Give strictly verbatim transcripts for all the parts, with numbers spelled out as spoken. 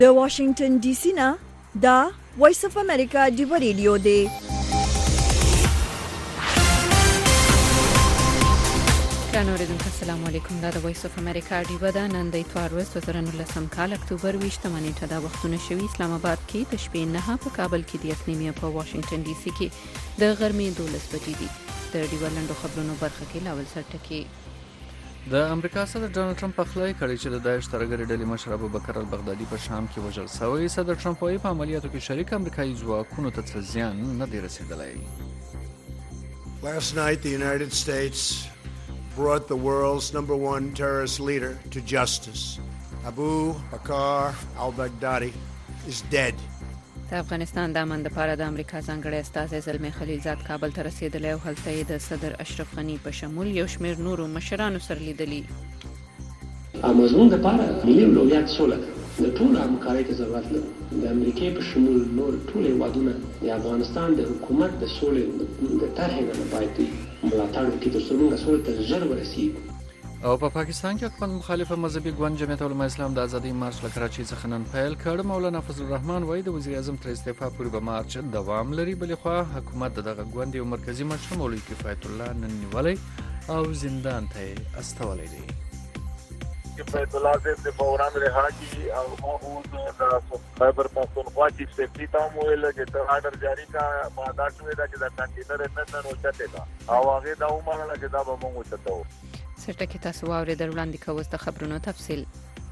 د واشنگټن ډي سي نه دا وایس اف امریکا ډیو ریډیو دی. ګرانو اوریدونکو السلام علیکم. دا د وایس اف امریکا ډیو ده. نن د اتوار ورځ دوه زره نولسم کال اکتوبر ویشتمه نیټه دا وختونه شوي. اسلام آباد کې د شپې نه په کابل کې د یک نیمه په واشنگټن ډي سي کې د غرمې دولس بجې دي. د ډیو لنډو خبرونو برخه کې لاول سرټکی د امریکا صدر ډانلډ ټرمپ پخلی کړی چې د داعش ترهګرې ډلې مشر ابوبکر البغدادي په شام کې وژل شوی. صدر ټرمپ وايي په عملیاتو کې شریک امریکایي ځواکونو ته څه زیان نه دی رسیدلی. Last night the United States brought the world's number one terrorist leader to justice. Abu Bakr al-Baghdadi is dead. د افغانستان د امن لپاره د امریکا ځانګړی استازی زلمی خلیلزاد کابل ته رسیدلی او هلته یې د صدر اشرف غني په شمول یو شمېر نورو مشرانو سره لیدلي. امازون لپاره ملي اولویت سوله د ټولو همکارۍ ته ضرورت لري. د امریکای په شمول نور ټول هیوادونه د افغانستان د حکومت د سولې د طرحې نه باید ملاتړ وکړي تر څو موږ سولې ته ژر ورسیږو. او په پا پاکستان کې حکومت مخالفه مذهبي ګوند جمعیت علماء اسلام د ازادۍ مارچ له کراچۍ څخه نن پیل کړ. مولانا فضل الرحمن وایي د وزیر اعظم تر استعفا پورې به مارچ دوام لري. بلې خوا حکومت دغه ګوند یو مرکزی مشر مولوي کفایت الله نن نیولی او زندان ته یې استولی دی. کفایت الله صاحب د فوران رها کی او هغه د خیبر پختونخوا چیف سیکرټری ته ویل چې تر آرډر جاری کا ماده شوې ده چې د کنټینر نن نن وچته ده او هغه دا ومنله چې دا به موږ وچته. سرټکی تاسو واورئ. در وړاندې کوو د خبرونو تفصیل.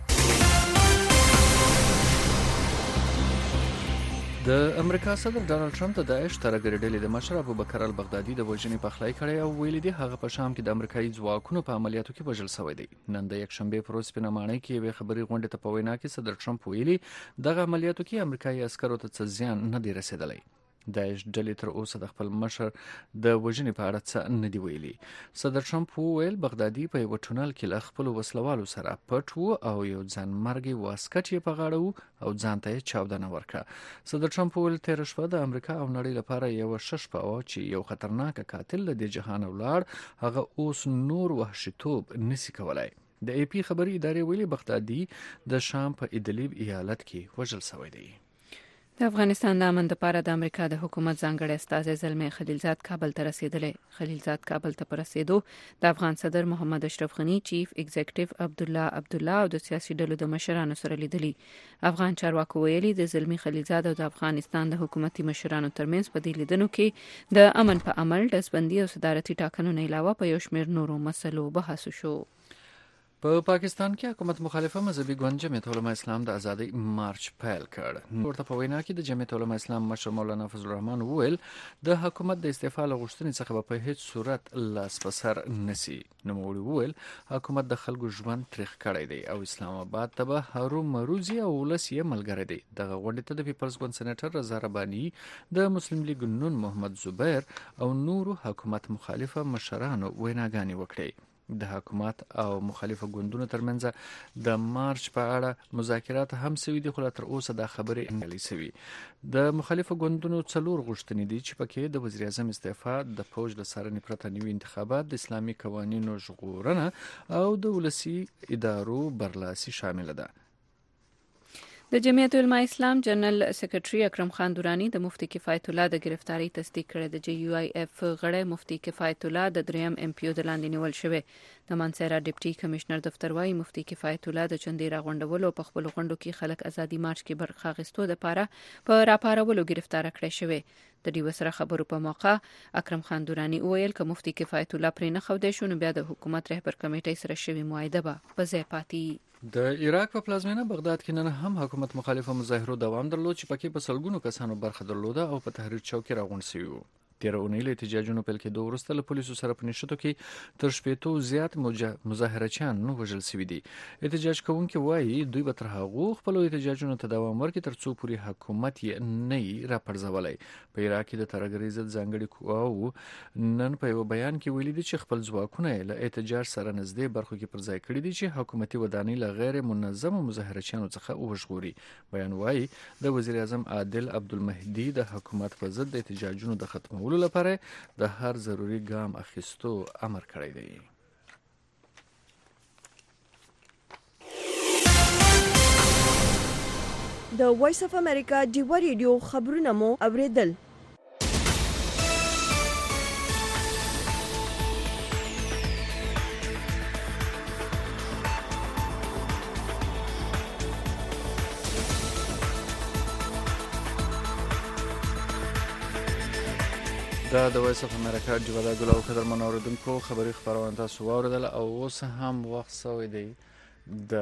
د امریکا صدر ډانلډ ټرمپ د داعش ترهګرې ډلې د مشر ابوبکر البغدادي د وژنې پخلی کړی او ویلي دی هغه په شام کې د امریکایي ځواکونو په عملیاتو کې وژل شوی دی. نن د یک شنبې په ورځ سپینه ماڼۍ کې یوې خبري غونډې ته په وینا کې صدر ټرمپ ویلي دغه عملیاتو کې امریکایي عسکرو ته څه زیان نه دی رسیدلی. داعش ډلې تر اوسه د خپل مشر د وژنې په اړه څه نه دی ویلي. صدر ټرمپ وویل بغدادي په یو ټونل کې له خپلو وسلوالو سره پټ و او یو ځانمرګي واسکټ یې په غاړه و او ځان ته یې چاودنه ورکړه. صدر ټرمپ وویل تېره شپه د امریکا او نړۍ لپاره یوه ښه شپه وه چې یو خطرناک قاتل له دې جهانه ولاړ هغه اوس نور وحشیتوب نسي کولی. د ای پی خبري ادارې ویلي بغدادي د شام په ادلیب ایالت کې وژل شوی دی. د افغانستان د امن لپاره د امریکا د حکومت ځانګړی استازی زلمی خلیلزاد کابل ته رسیدلی. خلیلزاد کابل ته په رسیدو د افغان صدر محمد اشرف غني، چیف ایگزیکټیو عبدالله عبدالله او د سیاسي ډلو د مشرانو سره لیدلي. افغان چارواکو ویلي د زلمی خلیلزاد او د افغانستان د حکومتي مشرانو ترمنځ په دې لیدنو کې د امن په عمل، ډزبندي او صدارتي ټاکنو نه علاوه په یو شمېر نورو مسلو بحث وشو. په پاکستان کې حکومت مخالفه مذهبي ګوند جمعیت علماء اسلام د ازادۍ مارچ پیل کړ. ورته په وینا کې د جمعیت علماء اسلام مشر مولانا فضل الرحمن وویل د حکومت د استعفا له غوښتنې څخه په هیڅ صورت لاس په سر نسی. نوموړي وویل حکومت د خلکو ژوند تریخ کړی دی او اسلام آباد ته به هرو مروزي او ولس یې ملګری دی. دغه غونډې ته د پیپلز ګوند سېنیټر رضا رباني، د مسلم لیگ نون محمد زبیر او نورو حکومت مخالفه مشرانو ویناګانې وکړې. د حکومت او مخالفه ګوندونو ترمنځ د مارچ په اړه مذاکرات هم شوي دي خو لا تر اوسه دا خبرې نه لې شوي. د مخالفه ګوندونو څلور غوښتنې دي چې پکې د وزیر اعظم استعفا، د فوج له څارنې پرته نوي انتخابات، د اسلامي قوانینو ژغورنه او د ولسي ادارو برلاسي شامل ده. د جمعیت علماء اسلام جنرال سیکرټري اکرم خان دورانی د مفتی کفایت الله د گرفتاری تصدیق کړی. د جی یو آی اف غړی مفتی کفایت الله د دریم ایم پی او د لاندې نیول شوی. د مانسهره ډیپټي کمشنر دفتر وايي مفتی کفایت الله د چندې راغونډولو په خپل غونډو کې خلک ازادي مارچ کې برخه اخیستو لپاره په راپارولو گرفتار کړی شوی. د دې وسره خبرو په موقع اکرم خان دورانی وویل که مفتی کفایت الله پرې نه خودای شو نو بیا د حکومت رهبر کمیټې سره شوی معاهده به په ځای پاتې. د عراق په پلازمینه بغداد کې نن هم حکومت مخالفه مظاهرو دوام درلود چې پکې په سلګونو کسانو برخه درلوده او په تحریر چوک کې راغونډ شوي وو. تیره اونۍ له احتجاجونو پیل کېدو وروسته له پولیسو سره په نښتو کې تر شپېتو زیات مظاهرچیان وژل شوي دي. احتجاج کوونکي وایي دوی به تر هغو خپلو احتجاجونو ته دوام ورکړي تر څو پورې حکومت یې نه وي راپرځولی. په عراق کې د ترهګرۍ ضد ځانګړي قواوو نن په یوه بیان کې ویلي دي چې خپل ځواکونه یې له احتجاج سره نږدې برخو کې پر ځای کړي دي چې حکومتي ودانۍ له غیر منظمو مظاهرچیانو څخه وژغوري. بیان وایي د وزیر اعظم عادل عبدالمهدي د حکومت په ضد د احتجاجونو د ختمولو لپاره د هر ضروري ګام اخیستو امر کړی دی. د وایس اف امریکا ډیوا ریډیو خبرونه مو اوریدل. دا د وایس اف امریکا ډیوا د ګلو قدر منوردونکو خبري خبرونه تاسو واوریدل او اوس هم وخت سوی دی د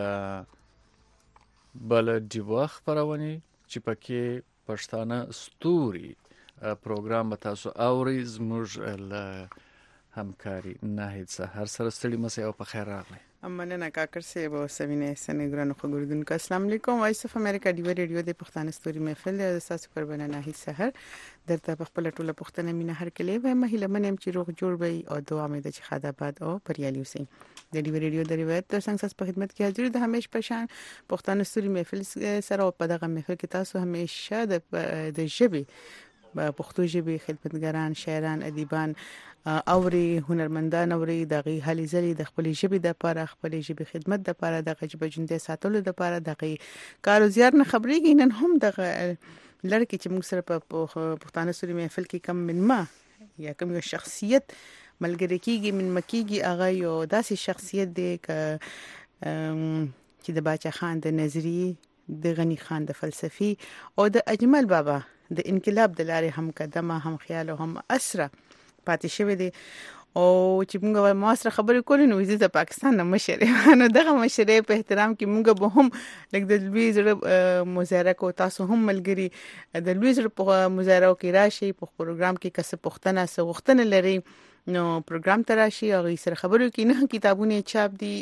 بل ډیوا خبرونه چې پکې پښتانه ستوري پروګرام به تاسو اوري زموږ له همکاري ناهید سحر سره ستړي مسئ او په خیر راغلی. مننه کاکر صاحب او سوینه سنګرانو خبردونکو. السلام علیکم. وایس اف امریکا ډیوا ریډیو د پښتانه ستوري محفل د تاسو قربانه ناهید سحر درته په خپل ټوله پښتنه مینه هر کله وای مهله منم چې روغ جوړ وي او دعا مې د چې خداباد او پریالي اوسئ. د ډیوا ریډیو د روایت تر څنګه په خدمت کې حاضر د همیش پشان پښتانه ستوري محفل سره او په دغه محفل کې تاسو همیشه د د ژبې پښتو ژبې خدمتګاران شاعران ادیبان اوري هنرمندان اوري دغه هلي ځلې د خپل ژبې د لپاره خپل ژبې خدمت د لپاره د ژبې ژوندۍ ساتلو د لپاره دغه کارو زیار نه خبرېږي. نن هم دغه لړکې چې موږ سره په پښتانه ستوري محفل کې کم من ما یا کوم یو شخصیت ملګری کیږي من مکیږي هغه یو داسې شخصیت دی چې د باچا خان د نظری د غنی خان د فلسفي او د اجمل بابا د انقلاب د لارې هم قدمه هم خیال او هم اسره پاتې شوی دی او چې موږ ما سره خبرې کولې نو زه د پاکستان نه مشره نو دغه مشره په احترام کې موږ به هم لکه د لوی زړه مظاهره کو تاسو هم ملګری د لوی زړه په مظاهره کې راشي په پروګرام کې کس پښتنه سوختنه لري نو پروګرام ته راشي او سره خبرو کې نه کتابونه چاپ دي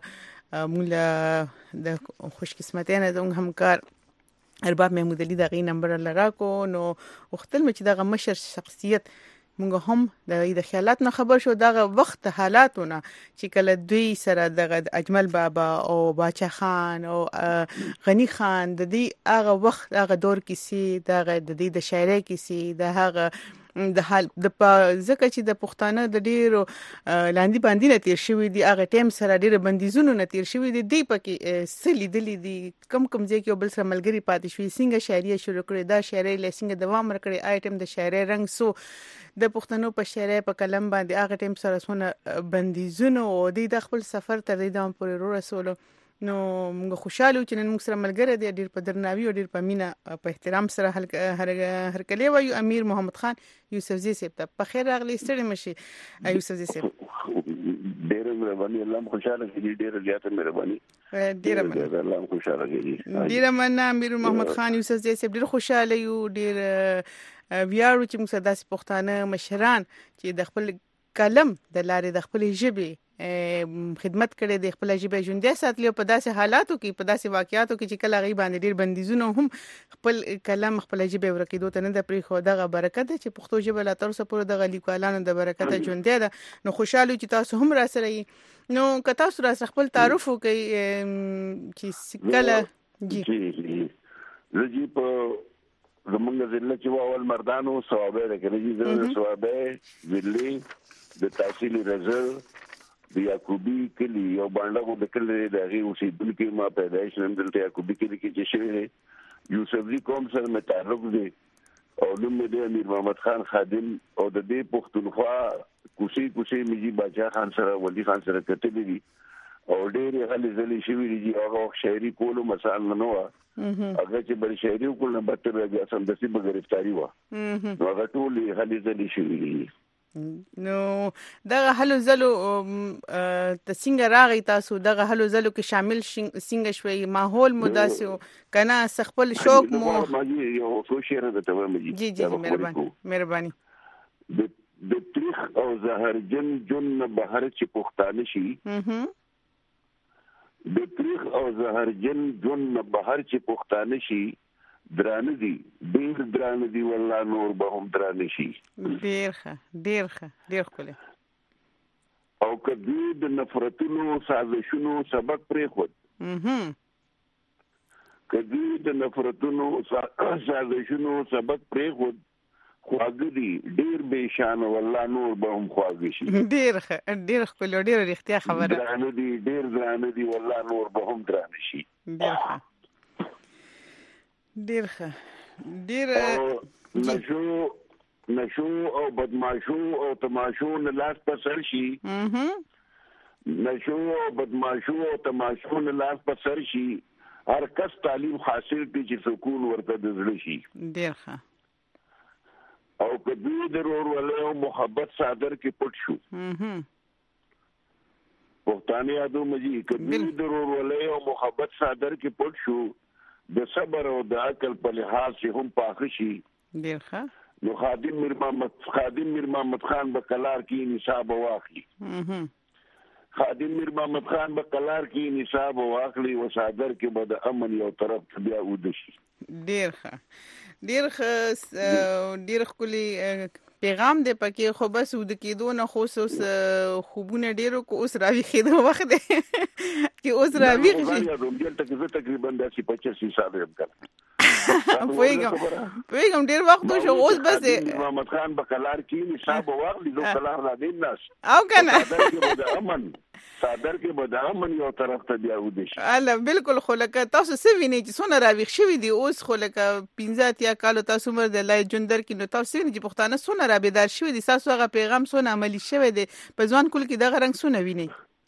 مولا د خوش قسمتانه د همکار ارباب محمود علي دغه نمبر لرا کو نو وختل مې چې دغه مشر شخصیت موږ هم د خیالات نه خبر شو دغه وخت حالاتونه چې کله دوی سره دغه اجمل بابا او باچا خان او غنی خان د دې هغه وخت هغه دور کې سي دغه د دې د شاعرۍ کې سي د هغه د حال د ځکه چې د پښتانه د ډیرو لاندې باندې نه تیر شوی دی هغه ټیم سره ډیره بندیزونو نه تیر شوی دی دی پکې سلی دلی دی کم کم ځای کې بل سره ملګری پاتې شوی څنګه شاعري شروع کړې دا شاعري له څنګه دوام ورکړي آیټم د شاعري رنگ سو د پښتنو په شاعري په کلم باندې هغه ټیم سره سونه بندیزونو او د خپل سفر تر دې دام پورې رسولو نو موږ خوشاله چې نن موږ سره ملګری دی ډیر په درناوي او ډیر په مینا په احترام سره هر هر کله وایو امیر محمد خان یوسفزي صاحب ته په خیر راغلی ستړي مشي یوسفزي صاحب ډیر مهرباني الله خوشاله کړي ډیر زیاته مهرباني ډیر مننه الله خوشاله کړي ډیر مننه امیر محمد خان یوسفزي صاحب ډیر خوشاله یو ډیر ویاړو چې موږ داسې پښتانه مشران چې د خپل کلم د لارې د خپل ژبې خدمت کړي د خپل ژبې ژوندۍ ساتلو په داسې حالاتو کې په داسې واقعیاتو کې چې کله غي باندې ډیر بندیزونه هم خپل کلم خپل ژبې ورکیدو ته نه د پری خو دغه برکت چې پښتو ژبه لا تر څو پورې د لیکوالانو د برکت ژوندۍ ده نو خوشاله چې تاسو هم را سره نو که تاسو را سره خپل تعارف وکړئ چې کله جی جی په زمونږ ضلع کې اول مردانو ثوابه ده کې چې ثوابه ضلع د تحصیل رزل د یعقوبی کلی یو باندې د کلی د هغه اوسېدونکو ما پیدایش نن دلته یعقوبی کلی کې چې شوی یوسفزي قوم سره متعلق دي او نوم دې امیر محمد خان خادم او د دې پښتونخوا کوشي کوشي میجی باچا خان سره ولی خان سره کتلې دي او ډېر هلي ځلې شوی دي هغه شاعري کولو مثال نه و هغه چې بل شاعري کول نه بته بیا سم د سی بغرفتاری و نو هغه ټول هلي ځلې شوی دي نو دغه هلو زلو د څنګه راغی تاسو دغه هلو زلو کې شامل څنګه شوي ماحول مداسو کنه خپل شوق مو یو څو شعر د تمام جی جی مهرباني مهرباني د تاریخ او زهرجن جن بهر چې پښتانه شي د تاریخ او زهرجن جن بهر چې پښتانه شي درانه دي ډیر درانه دي والله نور به هم درانه شي ډیر ښه ډیر ښه ډیر خپل او کدی د نفرتونو سازشونو سبق پرې خود اهم کدی د نفرتونو سازشونو سبق پرې خود خواږه دي ډیر به شان والله نور به هم خواږه شي ډیر ښه ډیر خپل ډیر رښتیا خبره درانه دي ډیر درانه دي والله نور به هم درانه شي ډیر ښه ډیر ښه ډیر نشو نشو او بدمعشو او تماشو نه لاس په سر شي نشو او بدمعشو او تماشو نه لاس په سر شي هر کس تعلیم حاصل کړي چې سکون ورته د زړه شي ډیر ښه او کدی ضرور ولې محبت صادر کې پټ شو پښتانه یادو مجي کدی ضرور ولې محبت صادر کې پټ شو د صبر او د عقل په لحاظ چې هم پاخه شي ډیر ښه نو خادم میر محمد خادم میر محمد خان په کلار کې نصاب واخلي خادم میر محمد خان په کلار کې نصاب واخلي و صادر کې به د امن یو طرف بیا ودشي ډیر ښه ډیر ښه ډیر خولي پیغام دې پکې خو بس ود کېدو نه خو اوس خوبونه ډیرو کو اوس راوي خېدو وخت دی چې اوس راوي شي تقریبا داسې پچاسی سال یم کړ پویګم پویګم ډیر وخت شو اوس بس محمد خان په کلار کې نصاب واخلي نو کلار را دین ناس او کنه د امن صادر کې به د امن یو طرف ته بیا ودشي الله بالکل خو لکه تاسو څه وینئ چې څونه راویښ شوي دي اوس خو لکه پنځه اتیا کالو تاسو عمر د الله ژوند درکړي نو تاسو وینئ چې پښتانه څونه رابیدار شوي دي ستاسو هغه پیغام څونه عملي شوی دی په ځوان کول کې دغه رنګ څونه وینئ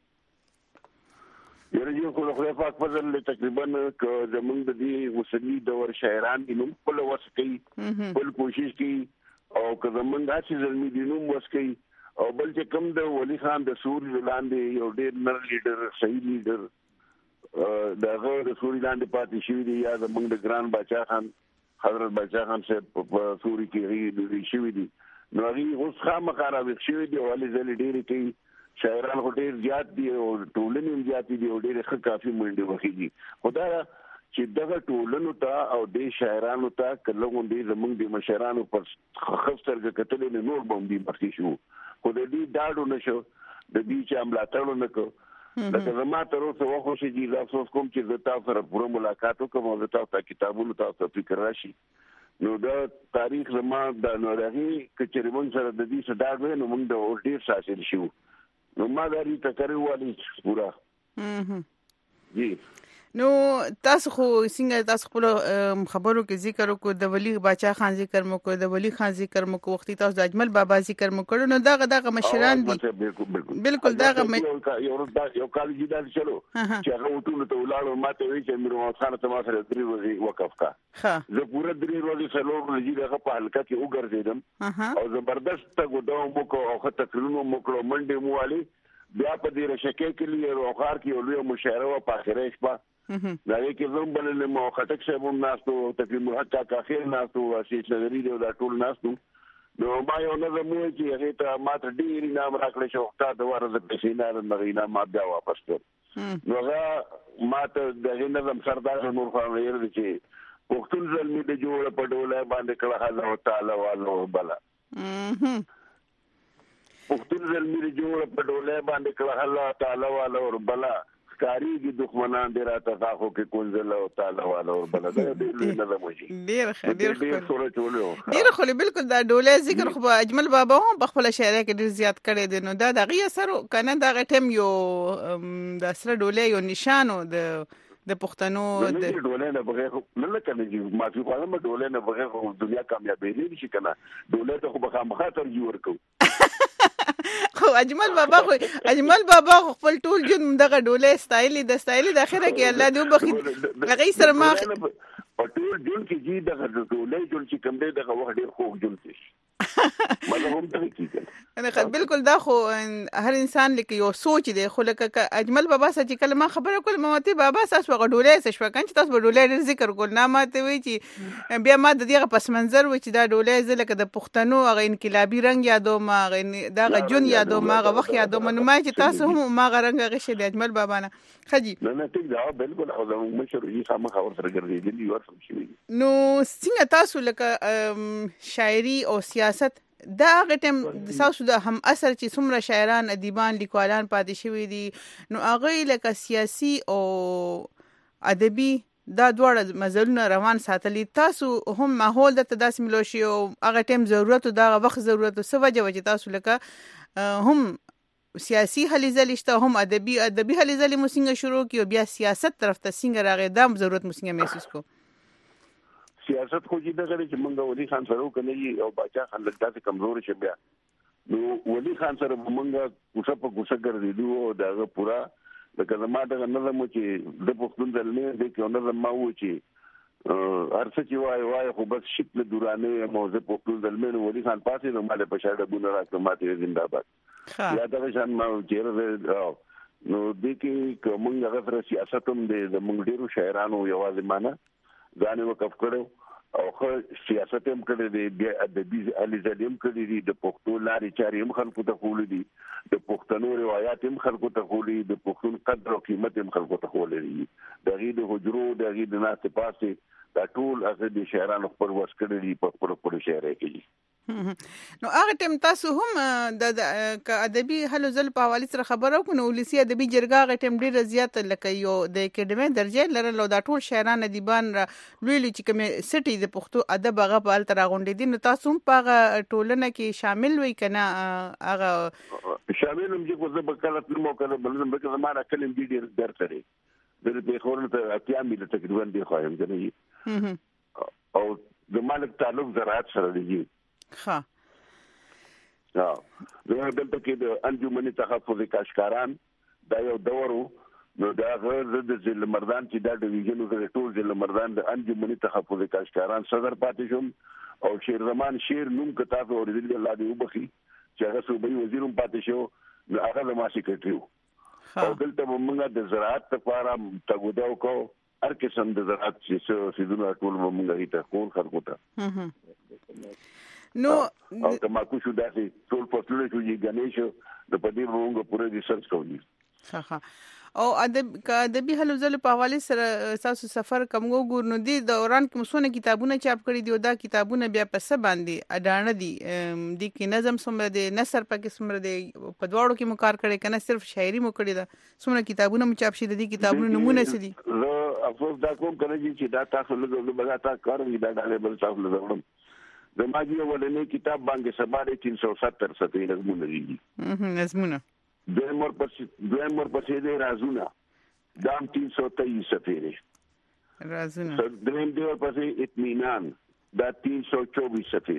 یره خو خدای پاک فضل تقریبا زمونږ د دې وسنی دور شاعران دي نو په لوس کوي بل کوشش کوي او که زمونږ داسې زلمي دي نو وس کوي او بل چې کوم د ولی خان د سوري لاندې یو ډېر نر لیډر صحیح لیډر دغه د سوري لاندې پاتې شوی دی یا زمونږ د ګران بچا خان حضرت بچا خان صاحب په سوري کې ری شوی دی نو هغه اوس خامخا راوښ شوی دی ولې ځلې ډېرې کوي شاعران خو ډېر زیات دي او ټولنې هم زیات دي او ډېر ښه کافي منډې وخیږي خدا چې دغه ټولنو ته او د شاعرانو ته کله غونډې زمونږ د مشرانو پر خستر کتلې نه نور باندې مخکې شو خو د دې داډو نشو د دې چې عملاتړو نکو لکه زما تر اوسه وخت شي چې تاسو کوم چې د تاسو سره پوره ملاقات وکم او د تاسو کتابونو تاسو فکر راشي نو دا تاریخ زما د نورغي کچې مون سره د دې صداړ نو موږ د ډیر ساسل شو نو ما دا ری تکرې والی پورا جی نو تاسو خو څنګه تاسو خپل خبرو کې ذکر وکړو د ولی بچا خان ذکر مو کو د ولی خان ذکر مو کو وختي تاسو د اجمل بابا ذکر مو کړو نو دغه دغه مشران دي بالکل دغه یو یو کال جدال چلو چې هغه ټول ته ولاړو ماته وی چې امیر محمد خان ته ما سره درې ورځې وقف کا زه پوره درې ورځې سره ورځې دغه په حلقه کې وګرځیدم او زبردست غوډو مو کو او خطر کړنو مو کړو منډه مو علي بیا په دې رشکه کې لري روخار کې ولې مشاعره او په اخره شپه دا کې زوم بل له مو خټک صاحب هم ناستو تقریبا حتی کاخیر ناستو واسیش نظری دی دا ټول ناستو نو ما یو نظم وی چې هغه ته ماته ډیر نام راکړل شو وخت د ورځ په سینا د مغینا ما بیا واپس کړ نو هغه ماته د نظم سردار نور خان ویل چې پښتون ځلمی د جوړ په ډوله باندې کړه الله تعالی والو بلا پښتون ځلمی د جوړ په ډوله باندې کړه الله تعالی والو بلا کاری کی دښمنان ډیر تفاخو کې کونځل او تعالی والو بل دا ډیر نه موجي ډیر ډیر ډیر سره چولو ډیر خو بالکل دا ډوله ذکر خو اجمل بابا هم په خپل شاعري کې ډیر زیات کړي دي نو دا دغه اثر کنه دا ټیم یو د سره ډوله یو نشانو د د پښتنو د ډوله نه بغیر نه لکه چې ما په خپل ډوله نه بغیر دنیا کامیابی نه شي کنه ډوله ته خو به مخاطر جوړ کو خو اجمل بابا خو اجمل بابا خپل ټول جون دغه ډوله سټایل د سټایل د اخره کې الله دې وبخي هغه سره ما ټول جون کې جی دغه ډوله جون چې کوم دی دغه وخت ډیر خوږ جون شي مله هم ته کیږي انا خل بالکل دا خو هر انسان لکه یو سوچ دی خو لکه اجمل بابا سره چې کلمه خبره کول ماته بابا تاسو وغه ډوله څه شو کنه تاسو ډوله ډیر ذکر کول نه ماته وی چې بیا ما د دغه پس منظر و چې دا ډوله زله کې د پښتنو هغه انقلابي رنگ یادو ما دغه جون یادو ما هغه وخت یادو ما چې تاسو هم ما رنگ غشه د اجمل بابا نه خجی نه نه ټیک دا بالکل او زموږ مشر یې خامخ اور سره ګرځېدلی ورسم شي نو څنګه تاسو لکه شاعري او سیاست دا هغه ټیم تاسو د هم اثر چې څومره شاعران ادیبان لیکوالان پاتې شوي دي نو هغه لکه سیاسي او ادبي دا دواړه مزلونه روان ساتلی تاسو هم ماحول د تداس ملو شي او هغه ټیم ضرورت او دا وخت ضرورت څه وجه وجه تاسو لکه هم سیاسي هلې ځلې شته هم ادبي ادبي هلې ځلې مو څنګه شروع کیو بیا سیاست طرف ته څنګه راغی دا ضرورت مو څنګه محسوس کو سیاست خو چې دغه چې موږ ولي خان سره وکړي او باچا خان لږ داسې کمزور شي بیا نو ولي خان سره موږ کوڅه په کوڅه ګرځېدو او دغه پورا لکه زما دغه نظم چې د پښتون دلمه د کې نظم ما و چې ارڅ چې وای وای خو بس شکل دورانه موزه پښتون دلمه ولي خان پاتې نو مال په شاړه بونه راځه ماته زنده‌باد یا دا شان ما چیرې نو د کې کومه هغه سیاست هم د موږ ډیرو شاعرانو یوازې معنی ځان وقف کړو او خو سیاست هم کړی دی د ادبي علي زلیم کړی دی د پښتو لارې چارې هم خلکو ته خولې دي د پښتنو روایت هم خلکو ته خولې د پښتون قدر او قیمت هم خلکو ته خولې دي د غي د حجرو د غي د ناس پاسه دا ټول هغه د شاعرانو خپل وس کړی دی په خپل خپل شاعري کې نو هغه ټیم تاسو هم د ادبي هلو ځل په حواله سره خبرو کو نو ولسی ادبي جرګه هغه ټیم ډیر زیات لکه یو د اکیډمي درجه لرلو دا ټول شاعران ادیبان لوی لوی چې کوم سټي د پښتو ادب هغه په التر غونډې دي نو تاسو هم په ټولنه کې شامل وي کنه هغه شامل هم چې کوزه بکلت نو کله بلنه به زماره کلم دي ډیر درته د دې خورن ته اتیا مل تقریبا دی خوایم کنه او د مالک تعلق زراعت سره دی ها ها زه دلته کې د انجمن تحفظ کاشکاران دا یو دورو نو دا غیر د ځل مردان چې دا ډیویژن د ټول ځل مردان د انجمن تحفظ کاشکاران صدر پاتې شوم او شیر زمان شیر نوم کتاب اوریدل الله دې وبخي چې هغه صوبې وزیروم پاتې شو نو هغه ما سیکریټریو او دلته موږ د زراعت لپاره تګوداو کو هر قسم د زراعت چې سیدونه ټول موږ هیته کول خلکو ته نو او کما کو شو داسې ټول پټول شو یې غنیشو د پدې موږ پوره ریسرچ کوو ها ها او ادب کا ادبي هلو ځل په حواله سره تاسو سفر کوم ګور نو دي د دوران کې مسونه کتابونه چاپ کړي دي او دا کتابونه بیا په څه باندې اډانه دي د کې نظم سمره دي نثر پکې سمره دي په دواړو کې مکار کړي کنه صرف شاعري مو کړي دا سمره کتابونه مو چاپ شي دي کتابونو نمونه سي دي زه افسوس دا کوم کنه چې دا تاسو له بغا تا کارو دا ډاله بل تاسو له وړم د ماجی ولنې کتاب باندې سبا تین سو ستر صفحې نظمونه دي اها نظمونه دویم ور پسې دویم ور پسې دی رازونه دام تین سو تیئیس صفحې دی رازونه دویم دی ور پسې اطمینان دا تین سو چوبیس صفحې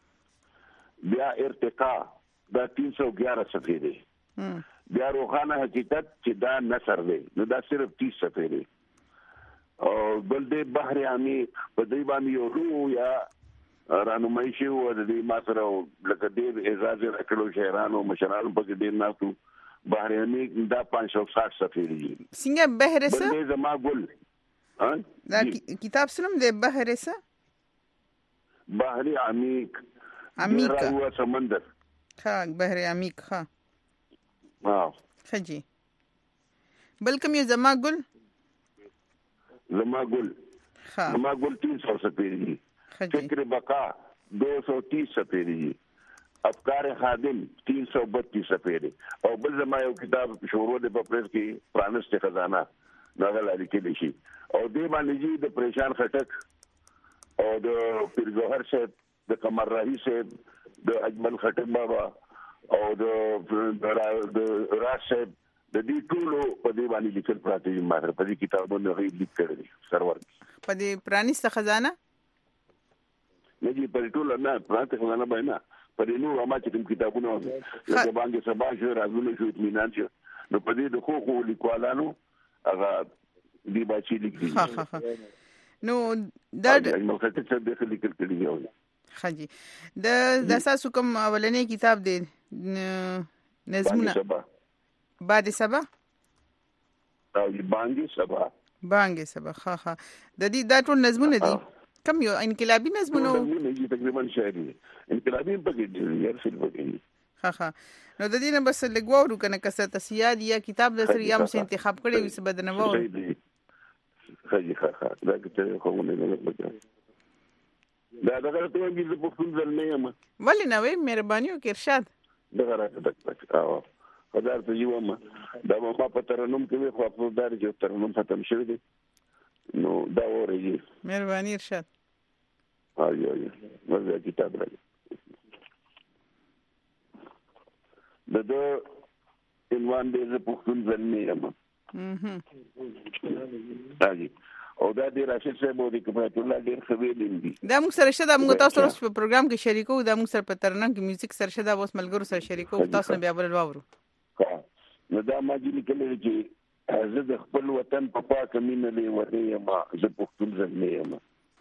دی بیا ارتقا دا تین سو گیارہ صفحې دی بیا روخانه حقیقت چې دا نثر دی نو دا صرف تیس صفحې دی او بل دی بحر عمیق په دې باندې یو رو یا رانمای شي او د دې ما سره لکه دې اعزاز راکړو شهرانو مشرانو په دې ناسو بحر عمیق دا پانچ سو ساٹھ صفحې دي څنګه بحر سه بل زما ګل ها دا کتاب سنم د بحر سه بحر عمیق عمیق هو سمندر ها بحر عمیق ها ها خجی بل کوم یو زما ګل زما ګل ها زما ګل تین سو صفحې دي فکر بقا دو سو تیس صفحې دي افکار خادم تین سو بتیس صفحې دي او بل زما یو کتاب شروع د پپریس کې پرانست خزانه ناغل علی کې شي او دې باندې جی د پریشان خټک او د پیرګوهر صاحب د قمر راهی صاحب د اجمل خټک بابا او د د راز صاحب د دې ټولو په دې باندې لیکل پراته دي ماهر په دې کتابونو غي لیک کړی سرور په دې پرانست خزانه نجی پر ټول نه پراته خزانه باندې پر نو ما چې کوم کتابونه لکه باندې سبا شو راځول شو اطمینان شو نو په دې د خو خو لیکوالانو هغه دی باچی لیکلي نو دا نو کته څه د لیکل کړي دی خجی د د اساس کوم اولنې کتاب دی نظمونه بعد سبا او باندې سبا باندې سبا ها ها د دې دا ټول نظمونه دي کم یو انقلابی نظمونه نظمونه تقریبا شاعري انقلابی پکې دي یار فل پکې ها ها نو د دې نه بس لګوورو کنه کسه تسیاد یا کتاب د سری یم سه انتخاب کړي وي سبد نه وو خجی ها ها دا چې کومه نه لګا دا دا ته وایي چې په خپل ځل نه یم ولی نه وي مهرباني وکړه ارشاد دا راته تک تک او خدای ته یو ما دا ما په ترنم کې خو په دار کې ترنم ختم شوی دی نو دا ورېږي مهرباني ارشاد آی آی ورته کتاب راځي دغه عنوان دې په خپل ځل نه یم اها راځي او دا د راشد صاحب او د کفایت الله ډیر خویلین دي دا موږ سره شته موږ تاسو سره په پروګرام کې شریکو دا موږ سره په ترنم کې میوزیک سره شته اوس ملګرو سره شریکو تاسو بیا بل واورو نو دا ما دې لیکل چې زه د خپل وطن په پاکه مینه لیونی یم زه پښتون زلمی یم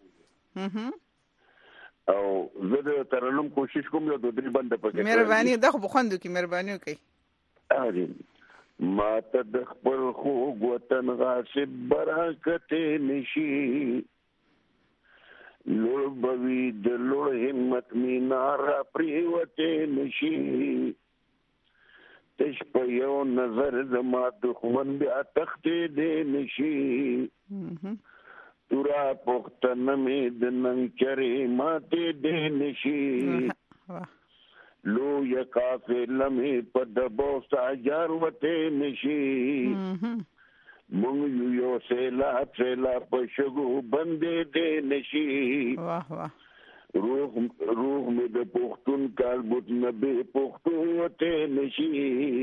او زه د ترنم کوشش کوم یو دوه درې بنده پکې مهرباني دا خو بخوندو کې مهرباني وکړئ ما ته د خپل خوږ وطن غاصب برکتې نشي لوړ بوي د لوړ همت مینار پریوتې نشي تش په یو نظر زما دښمن بیا تختې دې نشي تورا پختن مې د ننګ چرې ماتې دې نشي لو یا قافله مې په دبو ساجار وته نشي مونږ یو سیلا سیلا په شګو بندې دې نشي واه واه روح روح مې د پختون کالبوت نبی پختون وته نشي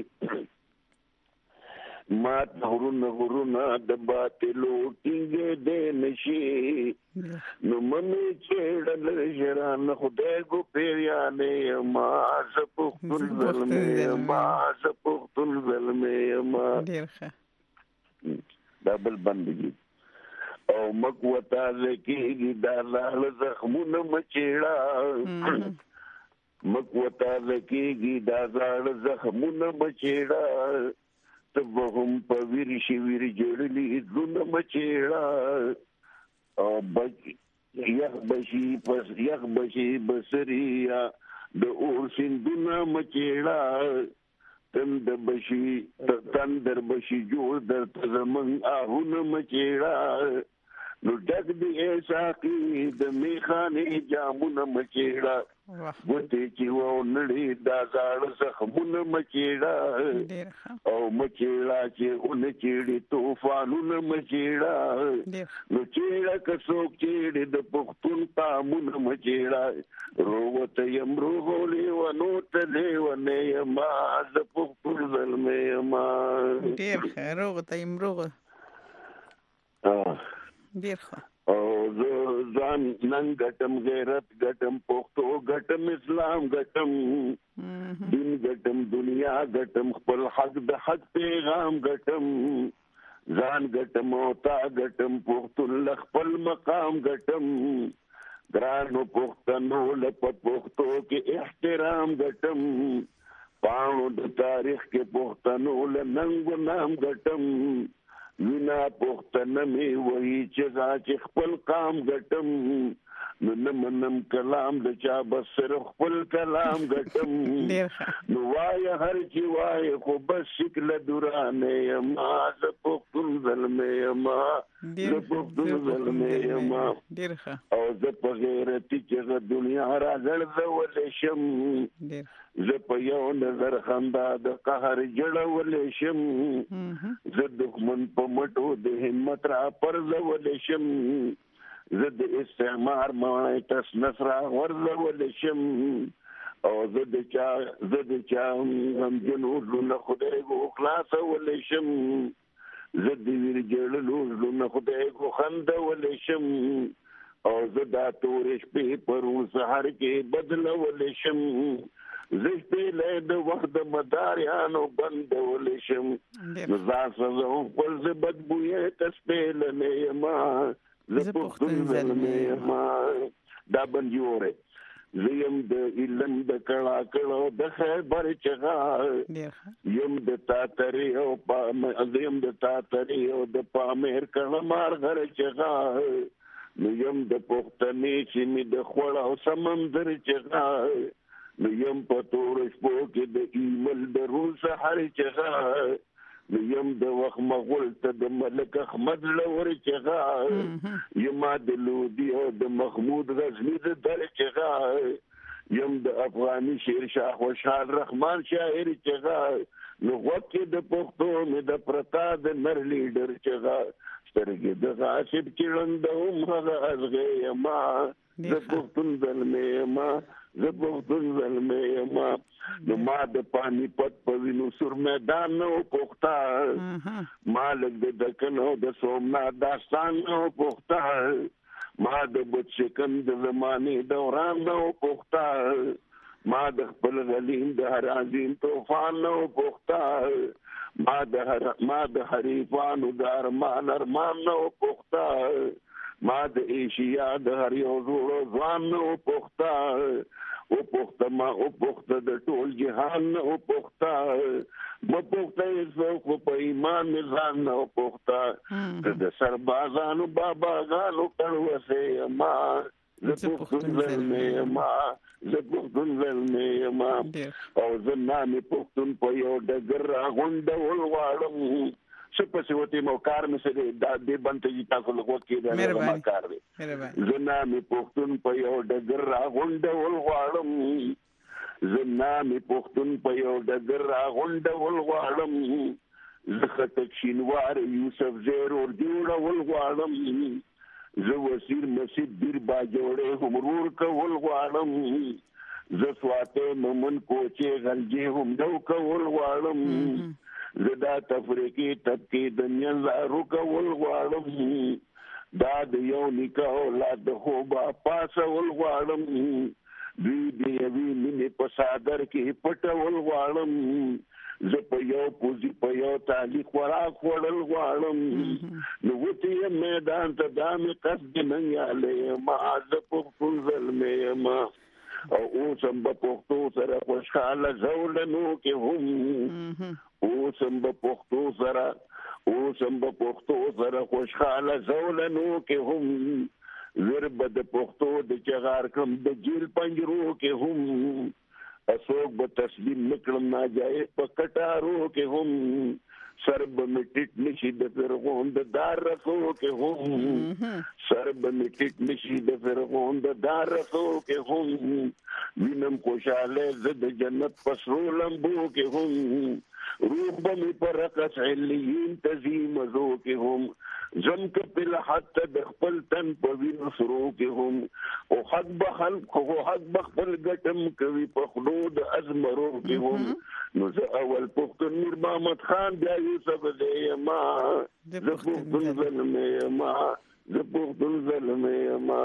ما غرون غرون د باطلو ټینګې دې نشي نو مې چېړل جران خدای ګو پیریانې ما سپختون زلمې ما سپختون زلمې ما ډیر ښه ډبل بندګي او مقوتا زکیږي دا لال زخمونه مچېړه مقوتا زکیږي دا لال زخمونه مچېړه تبهم په ویر شي ویر جوړلی زونه مچېړه او بچ یخ بشي پس یخ بشي بسریا د اور سندونه مچېړه تند بشي تندر بشي جوړ در زمن اهونه مچېړه نو ډک دی ساقي د میخانه جامونه مچېړه وته چې و نړۍ دا زړ زخمونه مچېړه او مچېړه چې اون چېړي طوفانونه مچېړه نو چېړه کڅوک چېړي د پختون تامونه مچېړه روته يم روغولې و نو ته لیونه ما ز پختون زلمې ما ډېر ښه روغته يم روغ ډېر ښه او ځان نن ګټم غیرت ګټم پښتو ګټم اسلام ګټم دین ګټم دنیا ګټم خپل حق د حق پیغام ګټم ځان ګټم او تا ګټم پښتون خپل مقام ګټم ګرانو پښتنو لپاره پښتو کې احترام ګټم پاڼو د تاریخ کې پښتنو لننګ نام ګټم وینا پختنه می وਹੀ چې چې خپل کام ګټم نو نمنم کلام د چا بسر خپل کلام ګټم نو وای هر چې وای خو بس شکل دورانه ما ز پختون زلمې ما ز پختون زلمې ما او ز په غیرت چې دنیا را زړول شم زه په یو نظر خندا د قهر جړول شم زه دښمن په مټو د همت را پرځول شم زه د استعمار مای تس نصر ورزول شم او زه د چا زه د چا هم جنود نه خدای کو خلاص ول شم زه د ویر جړلو نه خدای کو خند ول شم او زه دا تورش په پرو سحر کې بدل ول شم زه په له وخت مداریانو بند ول شم زاسو خپل زبد بوې تسپل نه ما زه پختون زلمې ما دا بنجوره زیم د علم د کړه کړه د خبر چغا یم د تاتری او پام زیم د تاتری او د پامیر کړه مار غر چغا نو یم د پختنې چې می د خوړ او سمندر چغا نو یم په تور شپو کې د ایمل د روز هر چغا نو یم د وخت مغول ته د ملک احمد لور چغا یم د لودی او د محمود غزنی د در چغا یم د افغاني شیر شاه خوشحال رحمان شاعر چغا نو وخت د پښتو مې د پرتا د نر لیډر چغا سترګې د غاصب چړندوم هغه ازغه ما د پښتون زلمې ما زه پښتون زلمی ما نو ما د پانی پت په وینو سر میدان نو پښتا ما لګ د دکنو د سومنات داستان نو پښتا ما د بچکن د زمانه دوران نو پښتا ما د خپل غلیم د هرازین طوفان نو پښتا ما د هر ما د حریفانو د ارمان ارمان نو پښتا ما د ایشیا د هر یو زوړ ځوان نو پښتا او پښتا ما او پښتا د ټول جهان نو پښتا ما پښتا یې په ایمان ځان نو پښتا د سربازانو بابا غانو کړوسه ما زه پښتون زلمی ما زه پښتون زلمی ما او زه نامې پښتون په یو ډګر راغونډول غواړم سپسې وته مو کار مې سره د دې بنتي تاسو له وکي دا ما کار دی زنا مې پښتون په یو ډګر راغونډول غواړم زنا مې پښتون په یو ډګر راغونډول غواړم زه تکشینوار یوسف زیر ور جوړول غواړم زه وسیر مسجد بیر با جوړې همرور کول غواړم زه سواته مومن کوچې غلجې هم دو کول غواړم زدا تفریقی تبکی دنیا زارو کول غواړم دا د یو نیکه اولاد د خوبا پاسول غواړم دوی د یوې مینې په صادر کې پټول غواړم زه په یو پوزي په یو تالي خوراک وړل غواړم نو وته میدان ته دامې قصد ننګاله ما زه پښتون زلمی ما او اوسم په پښتو سره خوشاله زولنو کې هم اوسم په پښتو سره اوسم په پښتو سره خوشاله زولنو کې هم وربد پښتو د چغار کم د جیل پنجرو کې هم اسوک به تسلیم نکړم ناجایز په کټارو کې هم سرب میټټ نشي د فرغون د دار رسو کې هم سرب میټټ نشي د فرغون د دار رسو کې هم وینم خوشاله زد جنت پسرو لمبو کې هم روح بمی پر رقص علیین تزیم زو کې هم زم کپل حتی د خپل تن په وینو سرو کې هم او حق بخلق خو حق بخپل ګټم کوي په خلود ازمرو کې هم نو زه اول پښتون میر محمد خان بیا یوسف دی ما زه پښتون زلمی ما زه پښتون زلمی ما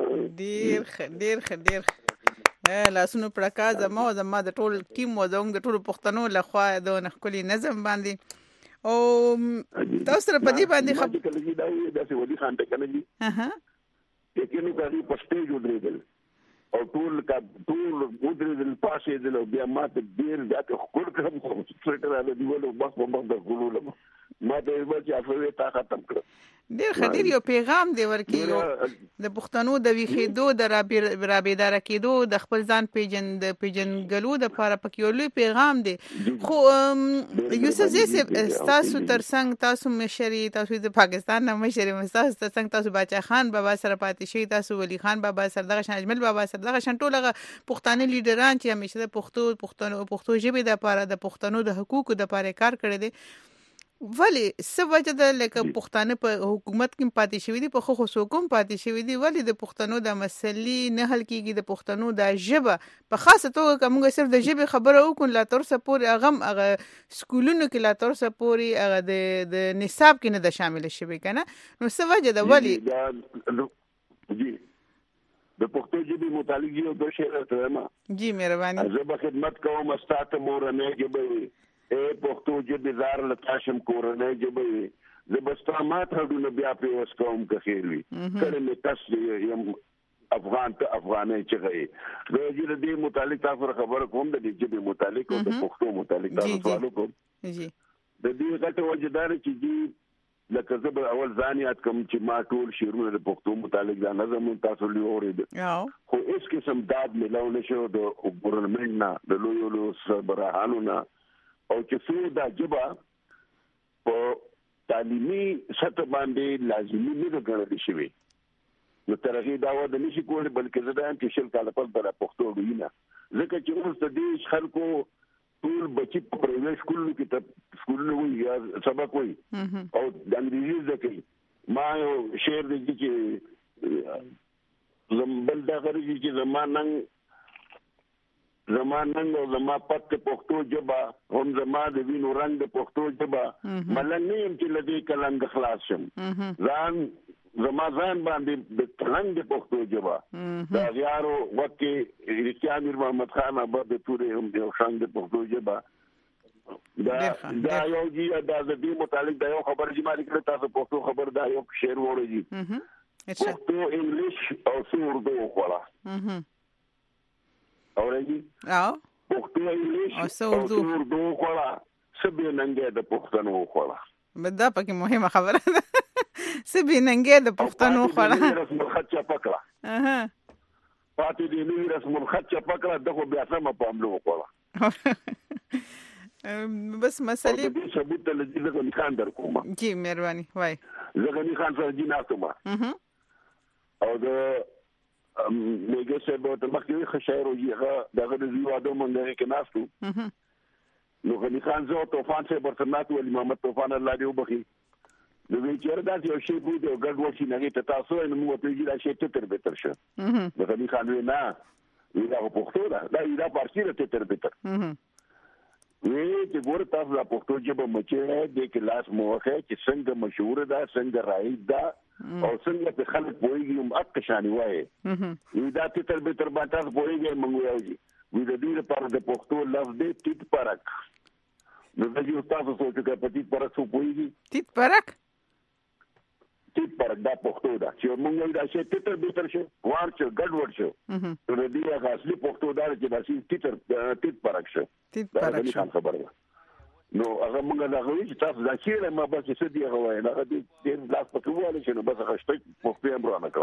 ډیر ډیر ډیر لاسونو پړکا زما او زما د ټول ټیم او زموږ د ټول پښتنو لخوا د نخکلي نظم باندې او تاسو سره په دې باندې خبرې کوي دا د ولي خان ته کنه دي اها کې نو کوي په سټیج ودرېدل او ټول کا ټول ودرېدل پاسې دل بیا ماته ډیر ځکه خور کړم څټر راځي دیولو بس په مخ د ګولو ما ته یې چې افوي تا ختم کړ ډیر خطر یو پیغام دی ورکیو د پښتنو د ویخېدو د رابطه کېدو د خپل ځان پیجن د پیجنګلو د لپاره پکې یو لوی پیغام دی خو یوسف زی تاسو ترڅنګ تاسو مشري تاسو د پاکستان نه مشري تاسو ترڅنګ تاسو باچا خان بابا سره پاتې شي تاسو ولی خان بابا سره دغه شان اجمل بابا سره دغه شان ټول پښتانه لیډران چې همیشه د پښتو پښتنو پښتو ژبې د لپاره د پښتنو د حقوقو د لپاره کار کړی دی ولی څه وجه ده لکه پښتانه په حکومت کې پاتې شوی دي په خو خصوصوم پاتې شوی دي ولی د پښتنو د مسلې نه حل کیږي د پښتنو د ژبه په خاصه توګه کومه صرف د ژبه خبره وکړو لا تر څه پورې هغه هغه سکولونو کې لا تر څه پورې هغه د د نصاب کې نه د شامل شوی کنه نو څه وجه ده ولی جی د پښتو ژبې متعلق یو د شعر ترما جی مهرباني زه به خدمت کوم استاد مورنه کې اے پښتو ژبې زار لتاشم کورنه ژبې زبستامات هډونه بیا په اوس کوم کخیر وی کله می تاسو یم افغان ته افغانې چغې د دې متعلق تاسو خبر کوم د دې ژبې متعلق او د پښتو متعلق تاسو سوالو کوم جی د دې غټه وجدار چې دې لکه زبر اول ځانیات کوم چې ما ټول شیرونه د پښتو متعلق دا نظم تاسو لیورید خو اس قسم داد ملو نشو د ګورنمنت نه د لویو لو سربراهانو نه او چې څو دا جبا په تعلیمي سطح باندې لازمي نه ګڼل شي نو ترغه دا و د نشي کول بلکې زدا چې شل کاله پس د پښتو وینا ځکه چې اوس د دې خلکو ټول بچي په پرایویټ سکول کې ته سکول نه وي یا سبق وي او د انګریزي ځکه ما یو شعر دی چې زمبل دا غري چې زمانن زمان نن او زما پت پښتو ژبه هم زما د وینو رنگ د پښتو ژبه ملنګ نیم چې لدی کلنګ خلاص شم ځان زما ځان باندې د کلنګ د پښتو ژبه دا یارو وخت کې رښتیا امیر محمد خان آباد د تورې هم د شان د پښتو ژبه دا دا یو جی دا د دې متعلق دا یو خبر چې ما لیکل تاسو پښتو خبر دا یو شعر وره پښتو انګلیش او اردو وکړه اورېږي او پښتو انګلیش او اردو وکړه سبې ننګې د پښتنو وکړه بدا پکې مهمه خبره ده سبې ننګې د پښتنو وکړه رسم الخط پکړه اها پاتې دې رسم الخط پکړه دغه بیا سم په عملو وکړه بس مسئله دې ثبوت ته لږ ځکه خان در کوم جی مهرباني وای زغنی خان سره جناتو ما او د میګه سبو ته مخکې خشایرو یغه دغه د زیوادو منګه کې ناستو نو غنی خان زو طوفان سے برسنات ول محمد طوفان الله دې وبخي نو وی چیرې دا یو شی بو دی ګډ وشي نه ته تاسو نو مو ته جلا شی ته تر به تر شه نو غنی خان وی نه وی دا پښتو دا دا دا پارسی ته تر به تر وی چې ګور تاسو د پښتو ژبه مچې د کلاس موخه چې څنګه مشهور ده څنګه رایج ده او څنګه په خلک پوهیږي هم اک شانی وایي وی دا تر به تر باندې تاسو پوهیږئ مونږ وایي وی د دې لپاره د پښتو لفظ دې تیت پرک نو د دې تاسو سوچو کې په تیت پرک څه پوهیږي تیت پرک تیت پرک دا پښتو ده چې مونږ یې دا شی تر به تر شو ورچ ګډ ورچ نو د دې هغه اصلي پښتو دا چې دا شی تیت تیت پرک شو تیت پرک شو خبره نو هغه موږ دا غوښتي چې تاسو دا چیرې ما به څه دی هغه وای نه دې دې لاس پکې وایي چې نو بس هغه شته په خپل امر نه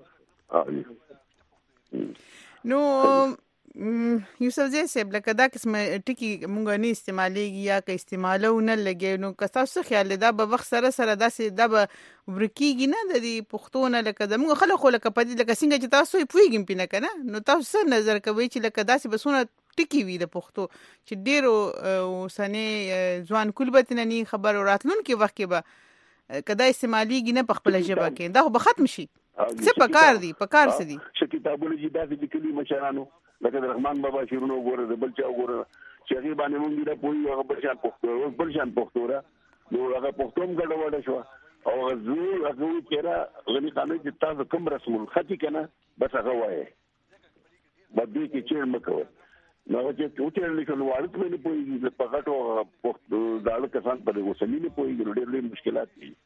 کړ نو یوسف زی صاحب لکه دا قسمه ټکی مونږ نه استعمالېږي یا که استعمالو نه لګي نو که تاسو خیال دا به وخت سره سره داسې دا به ورکیږي نه د دې پښتو نه لکه د موږ خلک خو لکه په دې لکه څنګه چې تاسو یې پوهیږم پینه کنه نو تاسو څه نظر کوي چې لکه داسې بسونه ټکی وي د پښتو چې ډیرو وسنې ځوان کولبت نه خبر راتلون کې وخت کې به کدا استعمالېږي نه په خپل ژبه کې دا به ختم شي څه پکار دي پکار څه دي چې کتابونه چې داسې لیکلي مشرانو لکه رحمان بابا شیرونو وګوره د بل چا وګوره چې هغه باندې مونږ د پوي هغه بل شان پښتو بل شان پښتو را نو هغه پښتو هم ګډوډه شو او غزو هغه کېره غني قانون چې تاسو کوم رسم الخط کنه بس هغه وایي باندې کې چیر مکو نو چې ټوټه لیکل وارد مې نه پوي د پغټو پښتو دالو کسان په وسلې نه پوي ډېر ډېر مشکلات دي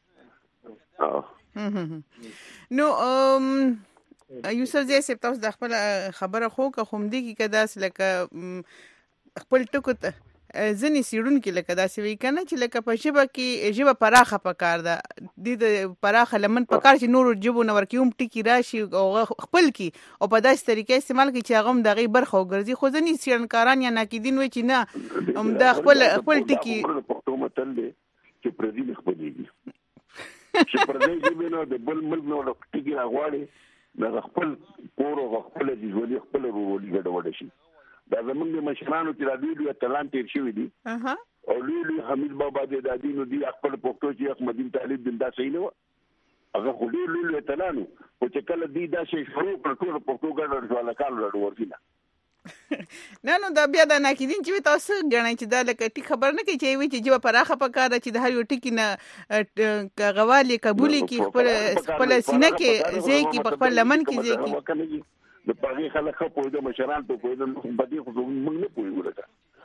نو یوسف زی صاحب تاسو د خپل خبره خو که هم دي کې کداس لکه خپل ټکو ته ځنې سیړون کې لکه داسې وی کنه چې لکه په ژبه کې ژبه پراخه پکار ده د پراخه لمن پکار چې نور ژبو نور کې هم ټکی راشي او خپل کې او په داسې طریقې استعمال کې چې هغه هم دغه برخه وګرځي خو ځنې سیړنکاران یا ناقدین وي چې نه هم د خپل خپل ټکی پښتو متل دی چې پردي خپلېږي چې پردي ژبه نو د بل ملک نو ټکی راغواړي دا خپل کور او خپل د ژوند خپل ورولي ګډوډ شي دا زمونږ د مشرانو چې راډیو دی تلان تیر شوی دي اها او لولي حمید بابا د دادینو دی خپل پښتو چې احمدین طالب دین دا صحیح نه هغه خو لولي تلانو او چې کله دی دا شی شروع کړ ټول پښتو ګډوډ شو لکه کال ورته نه نو دا بیا د ناکیدین چې تاسو غواړئ چې دا لکه ټیک خبر نه کوي چې وی چې جوه پراخه پکاره چې د هر یو ټکی نه غوالي قبولي کې خپل خپل سینه کې زی کې خپل لمن کې زی کې د پاغي خلک خو د مشران ته په دې بدی خو موږ نه پوي ورته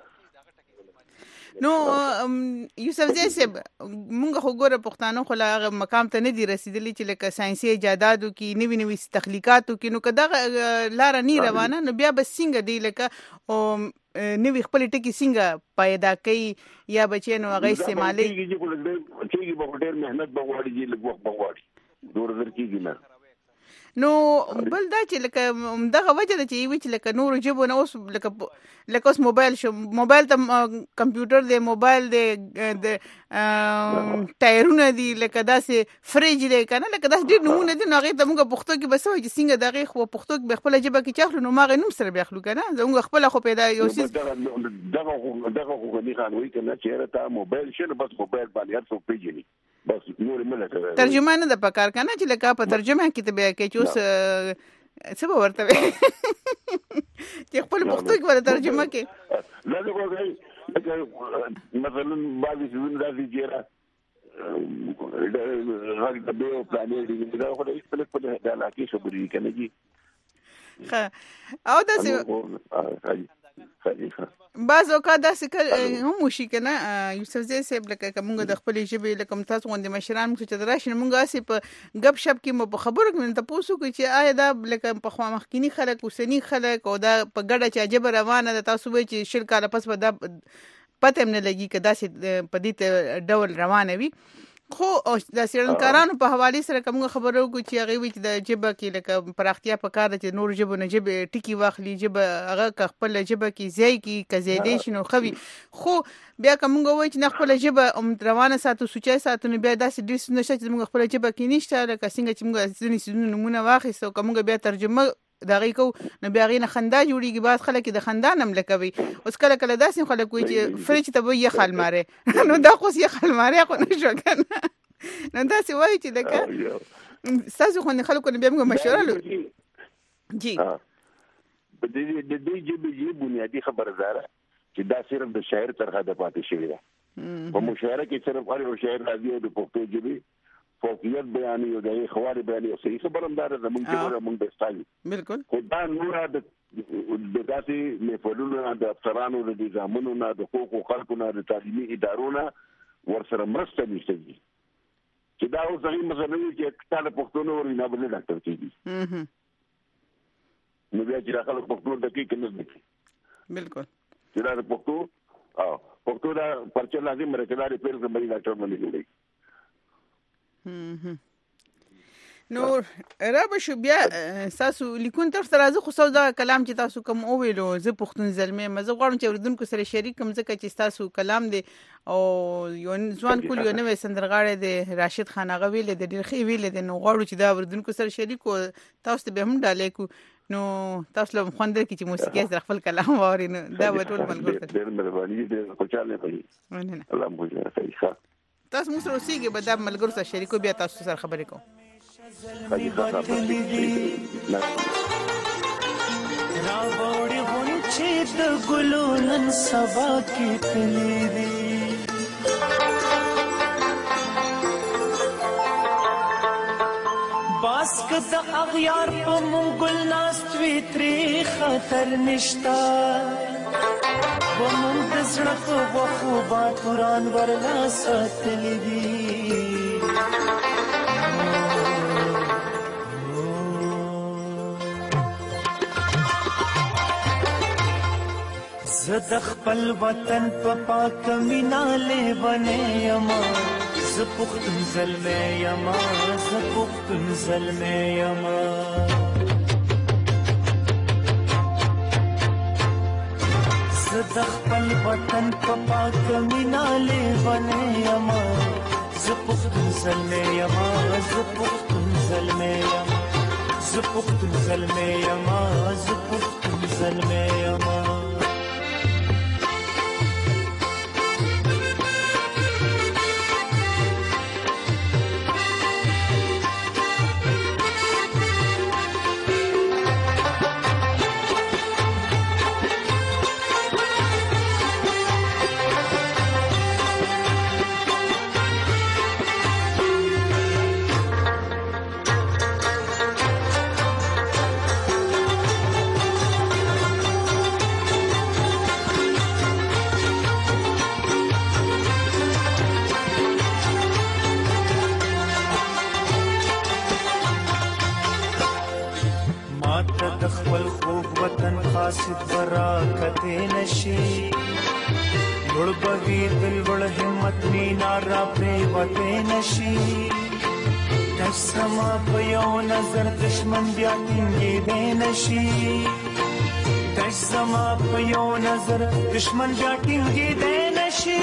نو یوسف زی صاحب موږ خو ګوره پښتانه خو لا مقام ته نه دي رسیدلی چې لکه ساينسي ایجاداتو کې نوي نوي تخلیقاتو کې نو کدا لار نه روانه نو بیا بس څنګه دی لکه او نوي خپل ټکی څنګه پیدا کوي یا بچینو هغه استعمالي چې په ډېر مهنت بغواړي لږ وخت بغواړي دور در کېږي نه نو بل دا چې لکه دغه وجه ده چې وی چې لکه نور جبو نه اوس لکه لکه اوس موبایل شو موبایل ته کمپیوټر دی موبایل دی د ټایرونه دی لکه داسې فریج دی کنه لکه داسې ډېر نمونه دي نو هغه ته موږ پښتو کې بس وایي چې څنګه دغه خو پښتو کې خپل جبه کې چاخلو نو ماغه نوم سره بیا خلو کنه زموږ خپل خو پیدا یو سیس دغه دغه خو غني خان وی کنه چې راته موبایل شنه بس موبایل باندې هر څه پیژني بس نور ملته ترجمه نه د پکار کنه چې لکه په ترجمه کې ته بیا کې چې اوس څه به ورته وي چې خپل پښتو کې ورته ترجمه کې نه دا کوي لکه مثلا بعضې څیزونه داسې چې غږ د بیا پلانې دي دا خو د خپل خپل د علاقې خبرې دي که نه دي ښه او داسې بعض اوقات داسې هم وشي که نه یوسفزی صاحب لکه که مونږ د خپلې ژبې لکه تاسو غوندې مشران موږ چې راشي نو مونږ هسې په ګپ شپ کې مو په خبرو کې مې تپوس وکړو چې آیا دا لکه پخوا مخکیني خلک اوسني خلک او دا په ګډه چې عجبه روانه ده تاسو وایئ چې شل کاله پس به دا پته هم نه لګي که داسې په دې ډول روانه وي خو د څېړنکارانو په حوالې سره که موږ خبره وکړو چې هغوی وایي چې د ژبه کې لکه پراختیا پکار ده چې نورو ژبو نه ژبې ټکي واخلي ژبه هغه که خپله ژبه کې ځای کړي که ځایدی شي نو ښه وي خو بیا که موږ ووایو چې نه خپله ژبه روانه ساتو سوچه ساتو نو بیا داسې ډېر څیزونه شته چې زموږ خپله ژبه کې نشته لکه څنګه چې موږ ځینې څیزونو نومونه واخیستو که موږ بیا ترجمه د هغې کوو نو بیا هغې نه خندا جوړېږي بعض خلک یې د خندا نه هم لکوي اوس کله کله داسې خلک وایي چې فریج ته به یخ الماری نو دا خو اوس یخ الماری خو نه شوه که نه نو داسې وایي چې لکه ستاسو خوندې خلکو نه بیا موږ مشوره لرو جی د دې ژبې یې بنیادي خبره دا ده چې دا صرف د شاعر طرحه د پاتې شوې ده په مشاعره کې صرف هر یو شاعر راځي او د پښتو ژبې فوقیت بیانوي او د هغې ښه والی بیانوي او صحیح خبره هم دا ده زموږ ژبه موږ به ستایو بلکل خو دا نوره د داسې محفلونو نه د افسرانو د نظامونو نه د حقوقو خلکو نه د تعلیمي ادارو نه ورسره مرسته نشته دي چې دا اوس هغې مسله وي چې تا د پښتو نه وري نه به نه ډاکټر کېږي نو بیا چې دا خلک پښتو زده کوي که نه زده کوي بلکل چې دا د پښتو او پښتو دا پرچه لازم دی چې دا د پیل زمري ډاکټر باندې جوړوي نو را به شو بیا تاسو لیکون تر سره زه خو ستاسو دغه کلام چې تاسو کوم وویلو زه پښتون زلمی یم زه غواړم چې اورېدونکو سره شریک کړم ځکه چې ستاسو کلام دی او یو ځوان کول یو نوی سندرغاړی دی راشد خان هغه ویلی دی ډېر ښه ویلی دی نو غواړو چې دا اورېدونکو سره شریک کړو تاسو ته به هم ډالۍ کړو نو تاسو له خوند درکړي چې موسیقي سره خپل کلام واورئ نو دا به ټول ملګرو ته ډېر مهرباني ډېر خوشحاله کوي الله مو ښه تاسو موږ سره اوسېږئ به دا ملګرو سره شریکو بیا تاسو سره خبرې کوو راوړې غونچې د ګلو نن سبا کې تللې دي باسک د اغیار په مونږ ګل ناست وي ترې خطر نشته ومونږ د زړه په وښو باتوران ورلا ساتلي دي زه د خپل وطن په پاک مینا لیونی یما زه پښتون زلمی یما زه پښتون زلمی یما زه د خپل وطن په پاک مینا لیونی یما زه پښتون زلمی یما زه پښتون زلمی یما زه پښتون زلمی یما زه پښتون زلمی یما قاصد براکتې نشي لوړ بوي دل وړ همت مینا را پریوتې نشي تش سما په یو نظر دشمن بیا ټینګېدې نشي تش سما په یو نظر دشمن بیا ټینګېدې نشي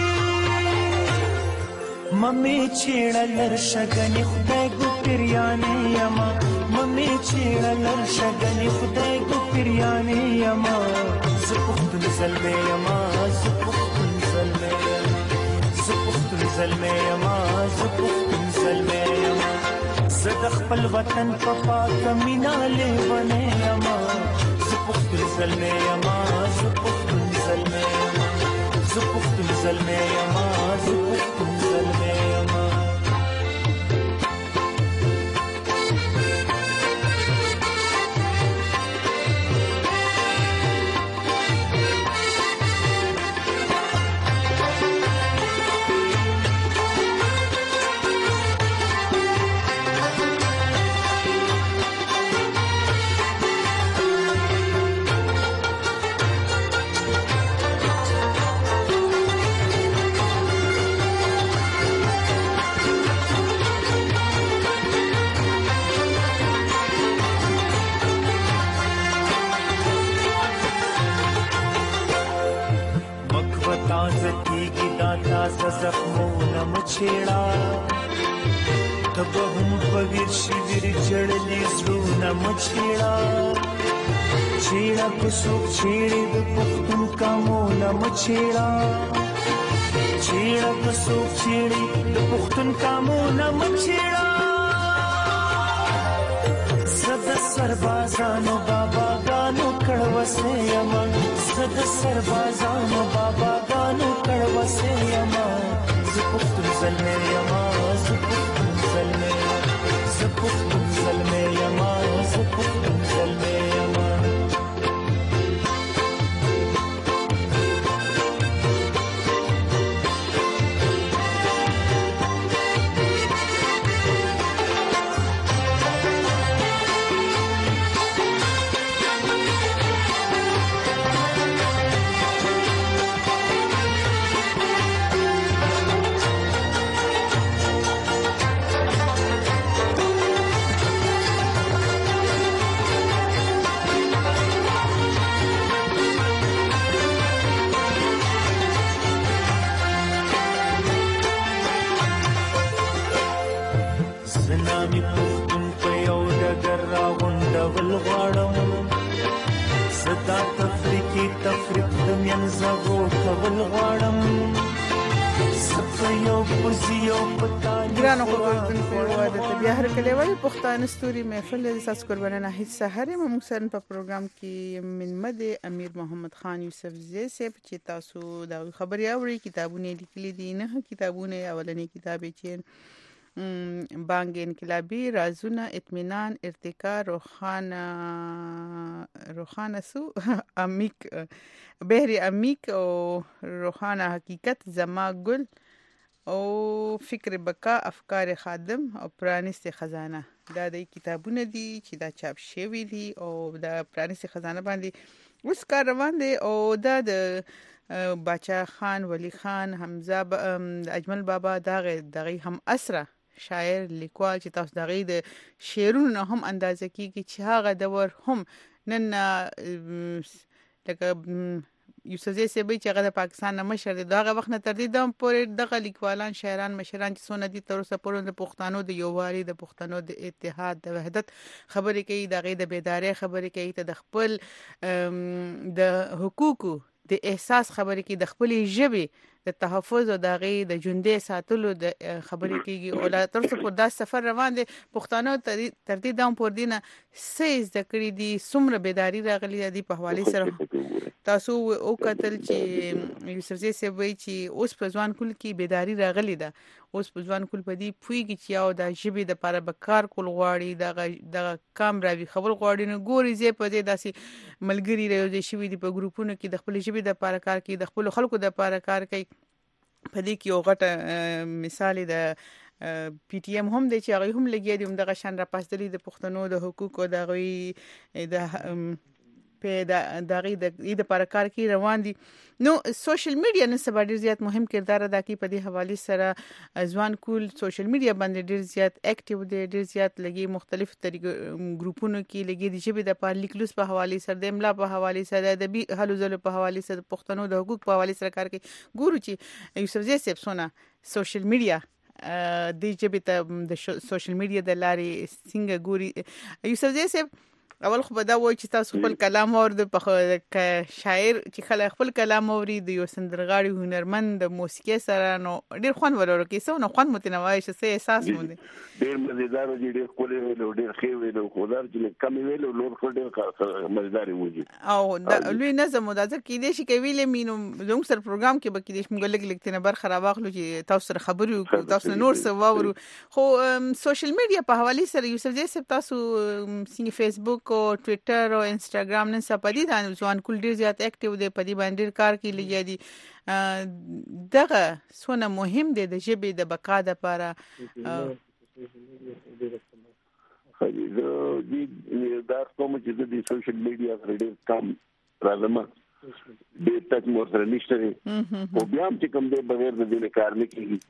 ممې چېړلر شګنې خدای ګوپریانې یما ممې چېړلر شګنې خدای ګوپریانې یما زه پښتون زلمی یما زه پښتون زلمی یما زه پښتون زلمی یما زه پښتون زلمی یما زه د د خپل وطن په پاک مینا لیونه یما زه پښتون زلمی یما زه پښتون زلمی یما زه پښتون زلمی یما زه پښتون زلمی یما زخمونه مچېړه ته به هم په ویر شي ویر جړلي زړونه مچېړه چېړه که څوک چېړې د پښتون کامونه مچېړه چېړه که څوک چېړې د پښتون کامونه مچېړه زه د سربازانو باباګانو کړوسې یمه زه د سربازانو باباګانو کړوسې یمه زه پښتون زلمی یما زه پښتون زلمی زه پښتون زلمی یما زه پښتون زلمی یما ګرانو خبرتونکو د طبيعه هر کله وای پښتانه ستوري محفل د ساس قربانانه هیڅ سحر موږ سره په پروګرام کې من مد امیر محمد خان یوسف زی صاحب چې تاسو د خبري اوري کتابونه لیکلي دي نه کتابونه اولنې کتاب چې بانګ انقلابی رازونه اطمینان ارتقا روخانه روخانه سو امیک بحر امیک او روخانه حقیقت زما گل او فکر بقا افکار خادم او پرانست خزانه دا د کتابونه دي چې دا چاپ شوی دي او دا پرانست خزانه باندې اوس کار روان دي او دا د باچا خان ولی خان حمزه اجمل بابا دغه دغه هم اسره شاعر لیکوال چې تاسو دغه د شعرونو هم اندازه کیږي چې هغه دور هم نن لکه یوسف زی سیبی چې هغه د پاکستان نه مشر دی دغه وخت نه تر دې دم پورې دغه لیکوالان شاعران مشران چې سونه دي تر اوسه پورې د پښتنو د یووالي د پښتنو د اتحاد د وحدت خبرې کوي دغه د بیداری خبرې کوي ته د خپل د حقوقو د احساس خبرې کوي د خپل ژبې د تحفظ او دغه د ژوندې ساتلو د خبرې کوي او لا تر څو په دا سفر روان دي پښتنو تر دې دم پورې دینه سیز د کړې دي سمره بیداری راغلي دي په حواله سره تاسو او کتل چې یوسف زی سیبی چې اوس په ځوان کول کې بیداری راغلی ده اوس په ځوان کول په دې پویږي چې او د ژبې د لپاره به کار کول غواړي د د کام راوي خبر غواړي نو ګوري زی په دې داسې ملګری راوځي شوی دي په ګروپونو کې د خپل ژبې د لپاره کار کوي د خپل خلکو د لپاره کار کوي په دې کې یو غټه مثال د پی ټی ایم هم د چې هغه هم لګي دي هم د غشن را پاسدلي د پښتنو د حقوقو د غوي د په دغه د د لپاره کار کوي روان دي نو سوشل میډیا نن سبا ډیر زیات مهم کردار ادا کوي په دې حواله سره ځوان کول سوشل میډیا باندې ډیر زیات اکټیو دي ډیر زیات لګي مختلف طریقو ګروپونو کې لګي د ژبې د پاره لیکلوس په حواله سره د املا په حواله سره د بي حلو زلو په حواله سره پښتنو د حقوق په حواله سره کار کوي ګورو چې یوسف زی صاحب سونه سوشل میډیا د ژبې ته د سوشل میډیا د لارې څنګه ګوري یوسف زی صاحب اول خو به دا وایي چې تاسو خپل کلام اورئ په شاعر چې خلک خپل کلام اوري د یو سندرغاړي هنرمند د موسیقي سره نو ډیر خوند ولور کې څو نو خوند متنوع شي څه احساس مو دي ډیر مزیدار دی ډیر کولې ویلو ډیر خې ویلو خدای چې کم ویلو لور خو ډیر مزیدار وږي او د لوی نظم د ځکه کې دې شي کوي لمینو زموږ سره پروګرام کې به کې دې موږ لګ لګ تنه بر خراب اخلو چې تاسو سره خبري وکړو تاسو نور څه واورو خو سوشل میډیا په حواله سره یوسف جی سب تاسو سینګ فیسبوک او ټوئیټر او انستګرام نن سپدي د ځوان کول ډیر زیات اکټیو دی په دې باندې کار کوي لګي دي دغه سونه مهم دی د ژبې د بقا لپاره خالي د دا کوم چې د سوشل میډیا ډیر کم راځم د تاسو مور سره نشته او بیا هم چې کوم دی بغیر د دې کار نه کیږي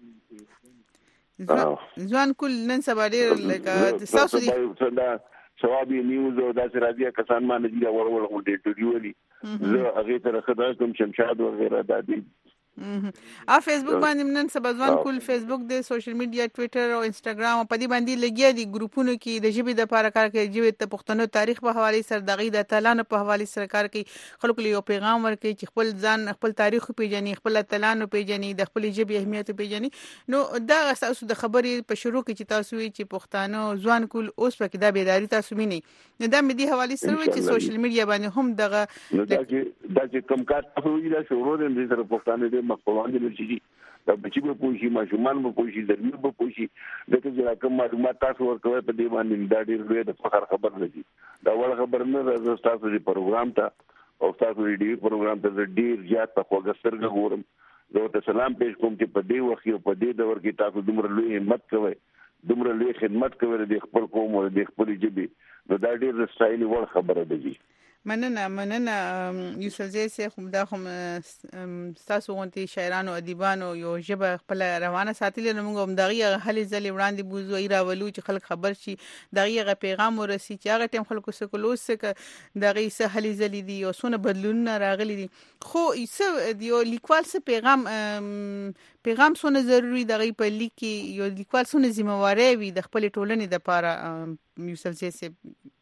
ځوان کول نن سبا ډیر لکه تاسو دي ثوابي نیوز او داسې راځي کسان ما نه دي ورول غونډې ټوډي ولي زه هغه تر خدای کوم شمشاد او غیره د دې ا فیسبوک باندې نن سبا ځوان کول فیسبوک د سوشل میډیا ټوئیټر او انستګرام په دې باندې لګیا دي ګروپونو کې د ژبې د لپاره کار کوي ژبې ته پښتنو تاریخ په حواله سره دغه د تلانو په حواله سره کار کوي خلکو له یو پیغام ورکړي چې خپل ځان خپل تاریخ پیژني خپل تلانو پیژني د خپل ژبې اهمیت پیژني نو دا تاسو د خبرې په شروع کې چې تاسو وی چې پښتنو ځوان کول اوس په کې د بیداری تاسو مینه نو دا مې دی حواله سره چې سوشل میډیا باندې هم دغه دا چې دا چې کوم کار تاسو وی دا شروع دي سره پښتانه مقبولان دي چې دا بچي به پوښي ماشومان به پوښي درمل به پوښي دغه چې کوم معلومات تاسو ورکوي په دې باندې دا ډېر لوی د فخر خبر نه دي دا ول خبر نه راځي تاسو د پروګرام ته او تاسو د دې پروګرام ته ډېر زیات په خوګسترګ غوړم زه ته سلام پېښ کوم چې په دې وخت او په دې دور کې تاسو دومره لوی همت کوئ دومره لوی خدمت کوئ د خپل قوم او د خپل ژبې نو دا ډېر ستایل وړ خبره ده. مننه مننه یوسف زی سه خو دا هم تاسو غونتی شاعرانو ادیبانو یو ژبه خپل روانه ساتل نو موږ هم دغه هلي ځلې وړاندې بوزو ای راولو چې خلک خبر شي دغه پیغام ورسي چې هغه ټیم خلکو سکولوس ک دغه سه هلي ځلې دي او سونه بدلون راغلي دي خو یو یو لیکوال سه پیغام پیغام سونه ضروری دغه په لیکي یو لیکوال سونه ذمہواری وي د خپل ټولنې لپاره یوسف زی سه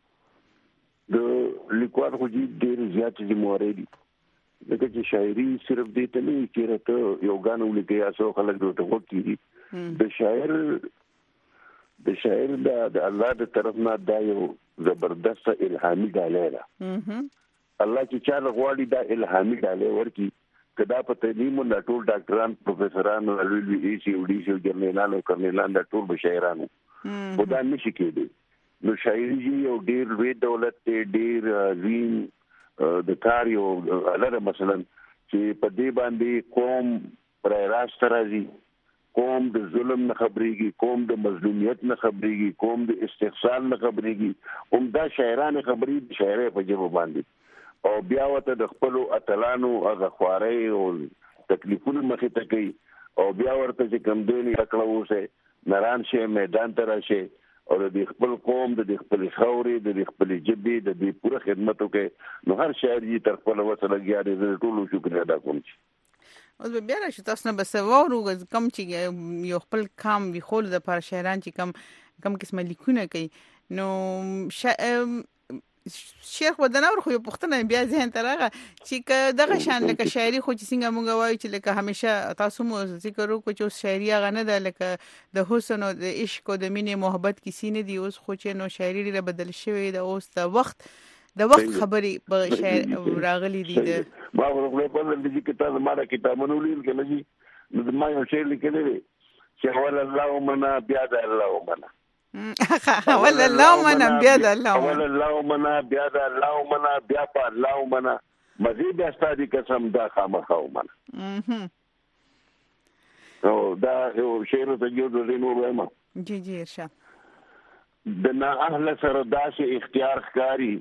د لیکوال خو ډېر زیات ذمہواری دي دغه چې شاعري صرف دې ته نه چې راته یو غانو لیکي اسو خلک ته وکړي د شاعر د شاعر د الله د طرف نه دا یو زبردست الهامي ډالۍ ده الله چې چا غواړي دا الهامي ډالۍ ورکي کدا په تعلیم او ټول ډاکټران پروفیسورانو لوی ای سی او ډي سی جنرالانو کرنلان د ټول بشاعرانو خدا نشي کېدی نو شاعري یو ډیر لوی دولت دی ډیر زین د کار یو الره مثلا چې په دې باندې قوم پر راست راځي قوم د ظلم نه خبريږي قوم د مظلومیت نه خبريږي قوم د استحصال نه خبريږي هم دا شاعرانه خبري شاعري په جواب باندې او بیا وته د خپل اتلانو هغه خواري او تکلیفونه مخې ته کوي او بیا ورته چې کم دی نه کړو سه نران شه میدان ته راشه او د خپل قوم د خپل خاورې د خپل جبې د دې پوره خدمت وکړي نو هر شاعر یې تر خپل وسله لګیا دی ټول شکر ادا کوم. اوس به بیا راشي تاسو نه بس وورو کم چې یو خپل کام وی خول د پر شاعران چې کم کم قسمه لیکونه کوي نو شا... شیخ ودنور خو په پښتنه بیا ذهن ترغه چې دغه شان لکه شاعري خو چې څنګه مونږ وایو چې لکه همیشه تاسو مو ذکر وکړو چې شاعري هغه نه ده لکه د حسن او د عشق او د مینې محبت کیسې نه دي اوس خو چې نو شاعري ډیره بدل شوې ده اوس د وخت د وخت خبرې په شاعر راغلي دي ما ورغله په دې کې تاسو ما کتابونه ولیکل کنه چې د ما یو شعر لیکلی دی چې ول الله منا بیا د الله منا ول الله منا بیا د الله ول الله منا بیا د الله منا بیا په الله منا مزید استادی قسم دا خامخو منا او دا یو شعر ته یو د نور وایم جی جی ارشاد د نا اهل سره داسې اختیار ښکاری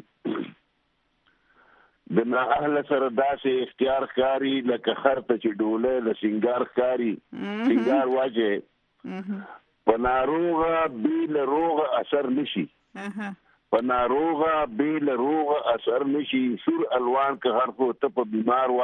د نا اهل سره داسې اختیار ښکاری لکه خرته چې ډوله له سنگار ښکاری سنگار واجه په ناروغه بیل روغه اثر نشي په ناروغه بیل روغه اثر نشي سور الوان که هر کو ته په بیمار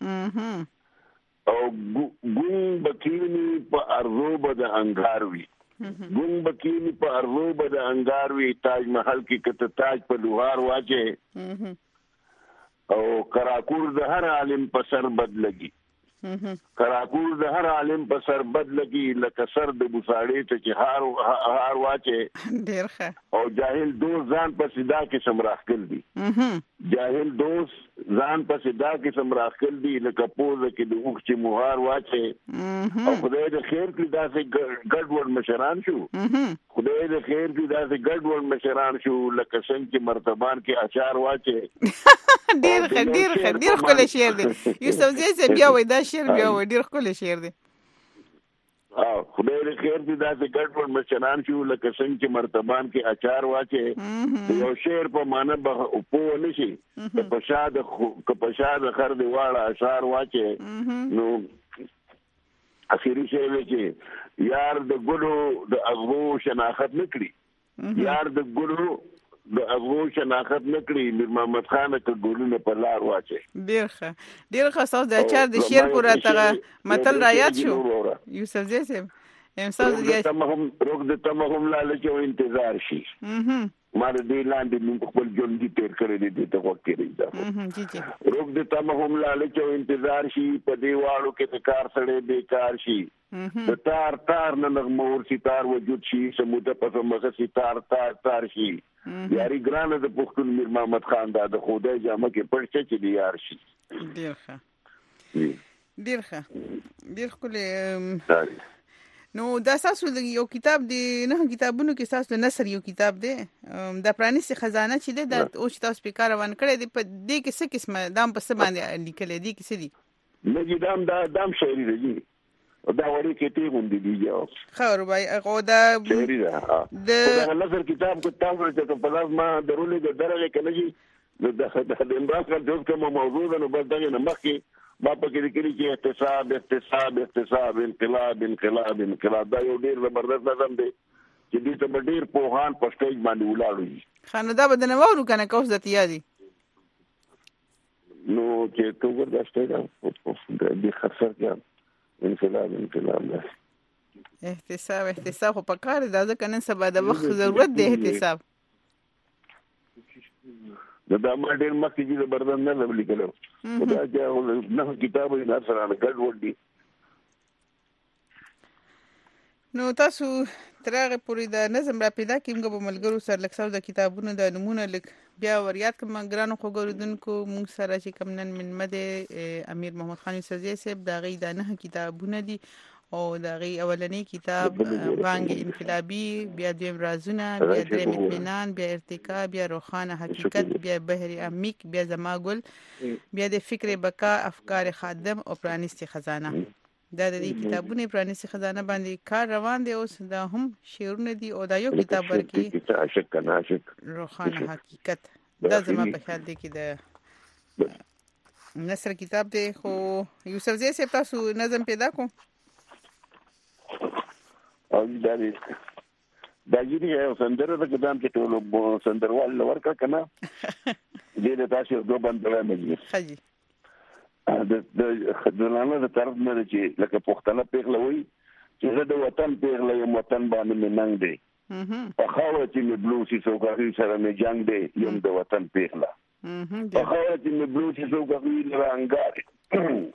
واچه او ګون بکینی په ارزو به د انګار وي ګون بکینی په ارزو به د انګار وی تاج محل کې کته تاج په لوهار واچه او کراکور د هر عالم په سر بد لګي کراکور د هر عالم په سر بد لګي لکه سر د بوساړې ته چې هار هار واچه ډیر ښه او جاهل دوست ځان په صدا کې سمراخل دي جاهل دوست ځان په صدا کې سمراخل دي لکه پوزه کې د اوخ چې موهار واچه او خدای د خیر کې داسې ګډوډ مشران شو خدای د خیر کې داسې ګډوډ مشران شو لکه څنګه چې مرتبان کې اچار واچه ډیر ښه ډیر ښه ډیر ښکلی شعر دی یوسف زی صاحب بیا وایي دا شعر بیا وایي ډیر ښکلی شعر دی او خدای دې خیر دې داسې ګډوډ مشران شو لکه څنګه چې مرتبان کې اچار واچه یو شعر په معنا به پوه نشي که په شاد که په شاد خر دی واړه اشعار واچه نو اخیری شعر چې یار د ګلو د اغو شناخت نکړي یار د ګلو د اغو شناخت نکړي میر محمد خان ته ګلونه په لار واچي ډیر ښه ډیر ښه تاسو د اچار د شعر پورا تغه متل را یاد شو یوسف زی صاحب امساز دی تمهم روغ د تمهم لالچ او انتظار شي ما دې لاندې موږ خپل ژوند دي تیر کړی دي ته وخت کې دا جی جی روغ د تمهم لالچ او انتظار شي په دیوالو کې د کار سره بیکار شي د تار تار نه نغمور ستار وجود شي سموده په مخه ستار تار تار شي یاري ګرانه د پښتون میر محمد خان دا د خدای جامه کې پړچ چې دی یار شي ډیر ښه ډیر ښه ډیر خپل نو دا تاسو د یو کتاب دی نه کتابونو کې تاسو د نثر یو کتاب دی د پرانیستي خزانه چې دی د او چې تاسو په کار روان کړی دی په دې کې څه قسمه دام په څه باندې لیکل دي کې څه دي نه دي دام دا دام شاعري دی دا وړي کې تی غوندي دی یو خبر وای او دا شاعري ده د نثر کتاب کو تاسو ته په لازم ما درولې د درجه کې نه دي د امراض کا د کوم موضوع نه بل دغه نه مخکې ما په کې لیکلي چې احتساب احتساب احتساب انقلاب انقلاب انقلاب دا یو ډیر زبردست نظم دی چې دې ته ډیر پوهان په سټیج باندې ولاړ خانه دا بدنه وورو کنه کوس د تیادي نو چې تو ورته دا د خسر کې انقلاب انقلاب احتساب احتساب خو په کار دا ځکه نن سبا د وخت ضرورت دی احتساب دا د ما ډیر مخکې چې زبردست نه لولي کلو دا چې نه کتاب یې نه سره ګډ وډي نو تاسو ترغه پوری د نظم را پیدا کیمګه په ملګرو سره لکساو د کتابونو د نمونه لیک بیا وریات کوم ګرانو خو ګوردونکو مونږ سره چې کم نن من مده امیر محمد خان سزي صاحب دا غي د نه کتابونه دي او دا غي اولنی کتاب بانګ انقلابی بیا د رازونه بیا د اطمینان بیا ارتقا بیا روخانه حقیقت بیا بحر عمیق بیا زماګل بیا د فکر بقا افکار خادم او پرانیستی خزانه دا د دې کتابونه پرانیستی خزانه باندې کار روان دی اوس دا هم شعرونه دي او دا یو کتاب ورکی عاشق کنا عاشق روخانه حقیقت دا زما په خیال دی کې د نثر کتاب دی خو یوسف زی صاحب تاسو نظم پیدا کو او دا دې دا یې یو سندره د قدم چې ټول سندروال لور کا کنه دې د تاسو دوه باندې مې خجي د د خدانه د طرف نه چې لکه پښتنه پیغلوي چې زه د وطن پیغله یم وطن باندې مې ننګ دی په خاوه چې مې بلوسي سوګاري سره مې جنگ دی یم د وطن پیغله په خاوه چې مې بلوسي سوګاري رنګاري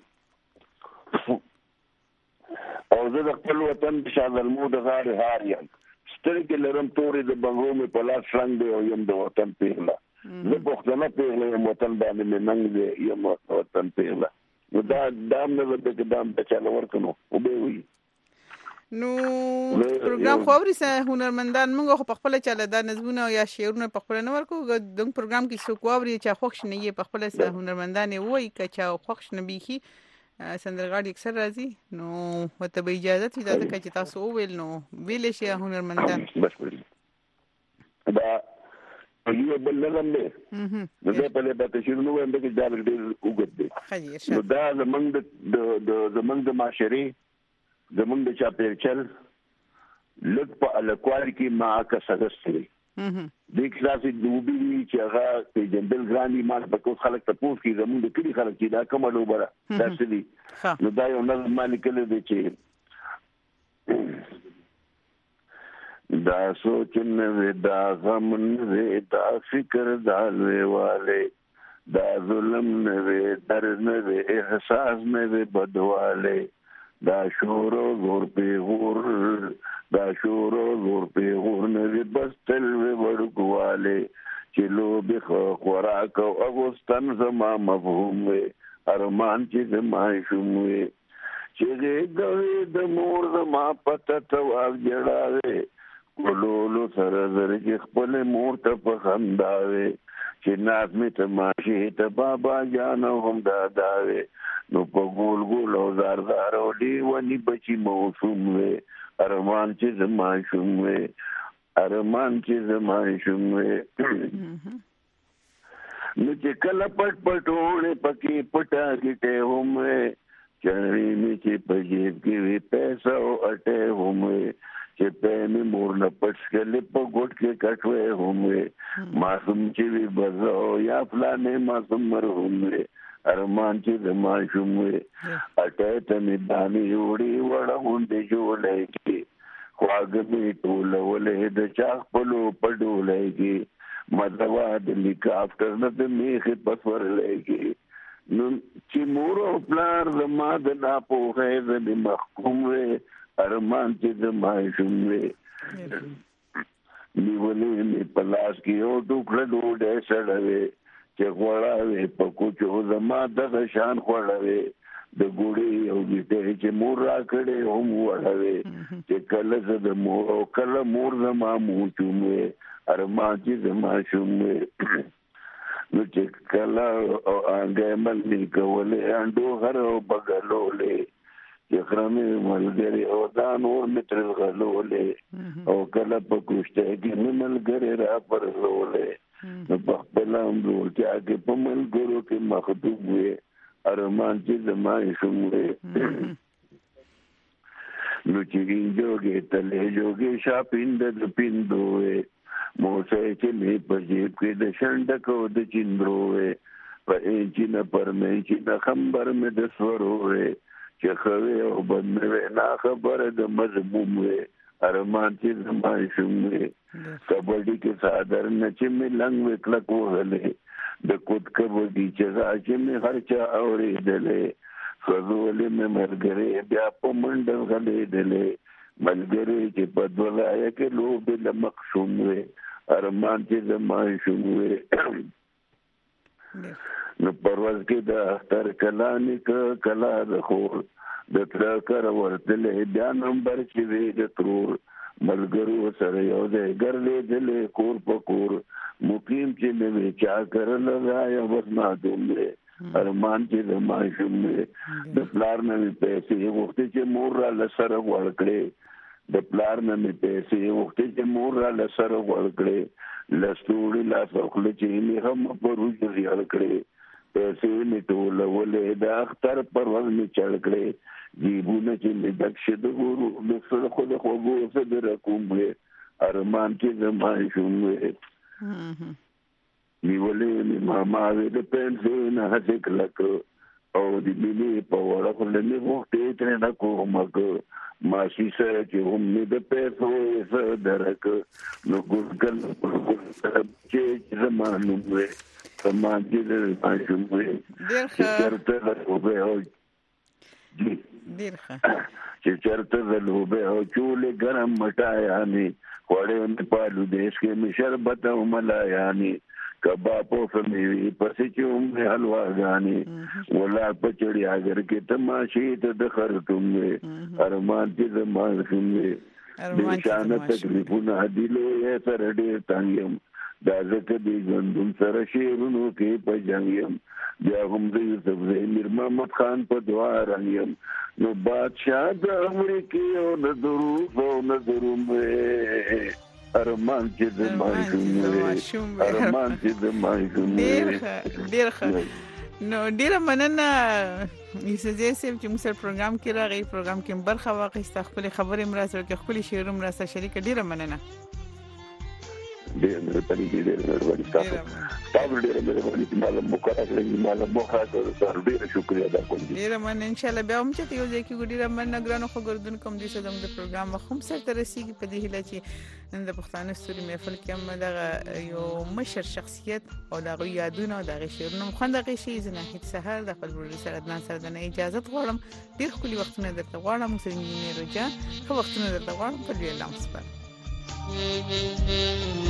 او زه د خپل وطن په شان المو د غاړې هار یم سترګې لرم تورې د بنګو مې په لاس رنګ دی او یم د وطن پیغله زه پښتنه پیغله یم وطن باندې مې ننګ دی یم وطن پیغله نو دا دام نه د قدم په چاله ورکنو او به وي نو پروګرام خوري سه هنرمندان موږ په خپل چاله دا نظمونه یا شعرونه په خپل نه ورکو د پروګرام کې څوک ووري چې خوښ نه یې په خپل سه هنرمندان وای کچا خوښ نه بيخي سندرغاړي اکثر راځي نو وته به اجازه ته دا چې تاسو ویل نو ویل شي هنرمندان بس دا یو بل نظم دی نو دا په لبه ته شروع نو هم د جابر ډیر وګت دی نو دا زمنګ د زمنګ د معاشري زمنګ د چاپیرچل لږ په الکوار کې ما کا سغستري د کلاسي دوبي چې هغه په جنبل ګراني مال په کوم خلک ته پوښتنه کوي زموږ د کلی خلک چې دا کومه لوبره تاسو دي نو دا یو نظم مالک له دي چې دا سوچ نوې دا غم نوې دا فکر دا لویواله دا ظلم نوې درد نوې احساس نوې بدواله دا شور او زور په غور دا شور او زور په غور نوې بس تل ورکواله چې لو به خوراک او اغوستن زما مفهوم وي ارمان چې زما شوموي چې ګوي د مور زما پته تو اف جړاوي ولولو سره زر چې خپل مور ته په خنداوي چې ناز می ته ماشي ته بابا جان هم داداوي نو په ګول ګول او زار زار او دی ونی بچي موسوم وي ارمان چې زما شوموي ارمان چې زما شوموي نو چې کله پټ پټونه پکې پټا کېټه همه چرې می چې په جیب کې وي پیسې او اټه همه چې په می مور نه پټ کله په ګوټ کې کټوي همه معصوم چې وي بزو یا فلانه معصوم مرهمه ارمان چې زما شوموي اټه ته می دانی وړي وړه غونډې جوړې کې خواږه می ټول ولې د چاخ پلو پډولې کې مدوا د لیک افټر د میخه پسور لګي نو چې مور او پلار زما د لا په غیظ د محکوم وي ارمان چې زما شوموي نیولې می پلاس کې او ټوکړه ډوډۍ سړوي چې غوړاوي په کوچو زما د شان غوړاوي د ګوړې او دې چې مور را کړې هم وړاوي چې کله زه د مور او کله مور زما مو چوموي ارمان چې زما شوموي نو چې کله او انګه ملي کولې انډو غر او بغلولې چې خرمه ملګری او دا نور متر غلولې او کله په کوشته کې ملګری را پرولې نو په خپل امرو چې هغه په ملګرو کې مخدوم وي ارمان چې زما شوموي نو چې جوګه تلې جوګه شاپیند د پیندوي موسه چې می په جیب کې د شندکو د چیندروي په انچینه پر مې چې د خبر مې د سوروي چې خوي او بنوي نا خبره د مضمون وي ارمان چې زما شوموي کبډي کې صادر نه چې می لنګ وکړه کوهلې د کوټ کبډي چې راځي می هرچا اورېدلې خزولې مې مرګري بیا په منډه غلېدلې ملګری چې په دولای کې لوب له مقصوم وي ارمان چې زما شوموي نو پرواز کې د اختر کلانی ک کلا د خور د تر کر ورتلې بیا نمبر چې وی د ترور ملګرو سره یو ځای ګرځې دلې کور په کور مقیم چې مې چا کړل راي ورنا دومره ارمان چې زما شوموي د پلار نه پیسې وخت چې مور را لسره ورکړې د پلار نه پیسې وخت چې مور را لسره ورکړې لستوړي لا څوکل چې می هم پروژ ریال کړې پیسې می ټول ولې د اختر پر ورځ می چړ کړې جیبونه چې می دښه د ګورو د سره خو د خو ګورو سره رقم وي ارمان چې زما شوموي نیولې می ماما د پنځه نه هڅه کړو او د ملي په وړه خو له وخت یې نه کومه ما شي سره چې هم د پیسو سره درک نو ګل چې زمانو وي زمان چې زمانو وي ډېر ښه ډېر ښه چې چرته د لوبه او چولې ګرم مټایانی وړې په لو دیش کې می شربت او ملایانی کباب او فمیوی پسې چې هم حلوا غاني ولا پچړی اگر کې تماشې ته د خرطوم وي ارمان چې زمان شوموي ارمان چې تکلیفونه هدیلو یې سره ډېر تانګم دا ځکه دی ګندم سره شیرونو کې پجنګم بیا هم د یوسف زمیر محمد خان په دعا رنګم نو بادشاہ د امریکې او د دروغ او د دروم ارمان چې د ماشومې ارمان چې د ماشومې ډېر ښه نو ډېر مننه یسزې سیم چې موږ پروګرام کې راغی پروګرام کې برخه واخیسته خپل خبرې مراسته کې خپل شعر مراسته شریک ډېر مننه ډېر مهرباني دې ډېر مهرباني تاسو تاسو ډېر مهرباني چې معلوم وکړه چې معلوم وکړه سره ډېر شکریا ادا کوم ډېر من ان شاء الله بیا هم چې یو ځای کې ګډي رمن نګرانو خو ګردون کوم دي چې د پروګرام مخم سره ترسيږي په دې هله چې د پښتانه ستوري محفل کې هم دغه یو مشر شخصیت او دغه یادونه او دغه شعرونه خوندغه شي زنه هیڅ سحر د خپل ورور سره د سره د اجازه غواړم ډېر خولي وختونه درته غواړم سره انجینیر جان خو وختونه درته غواړم په دې لامس پر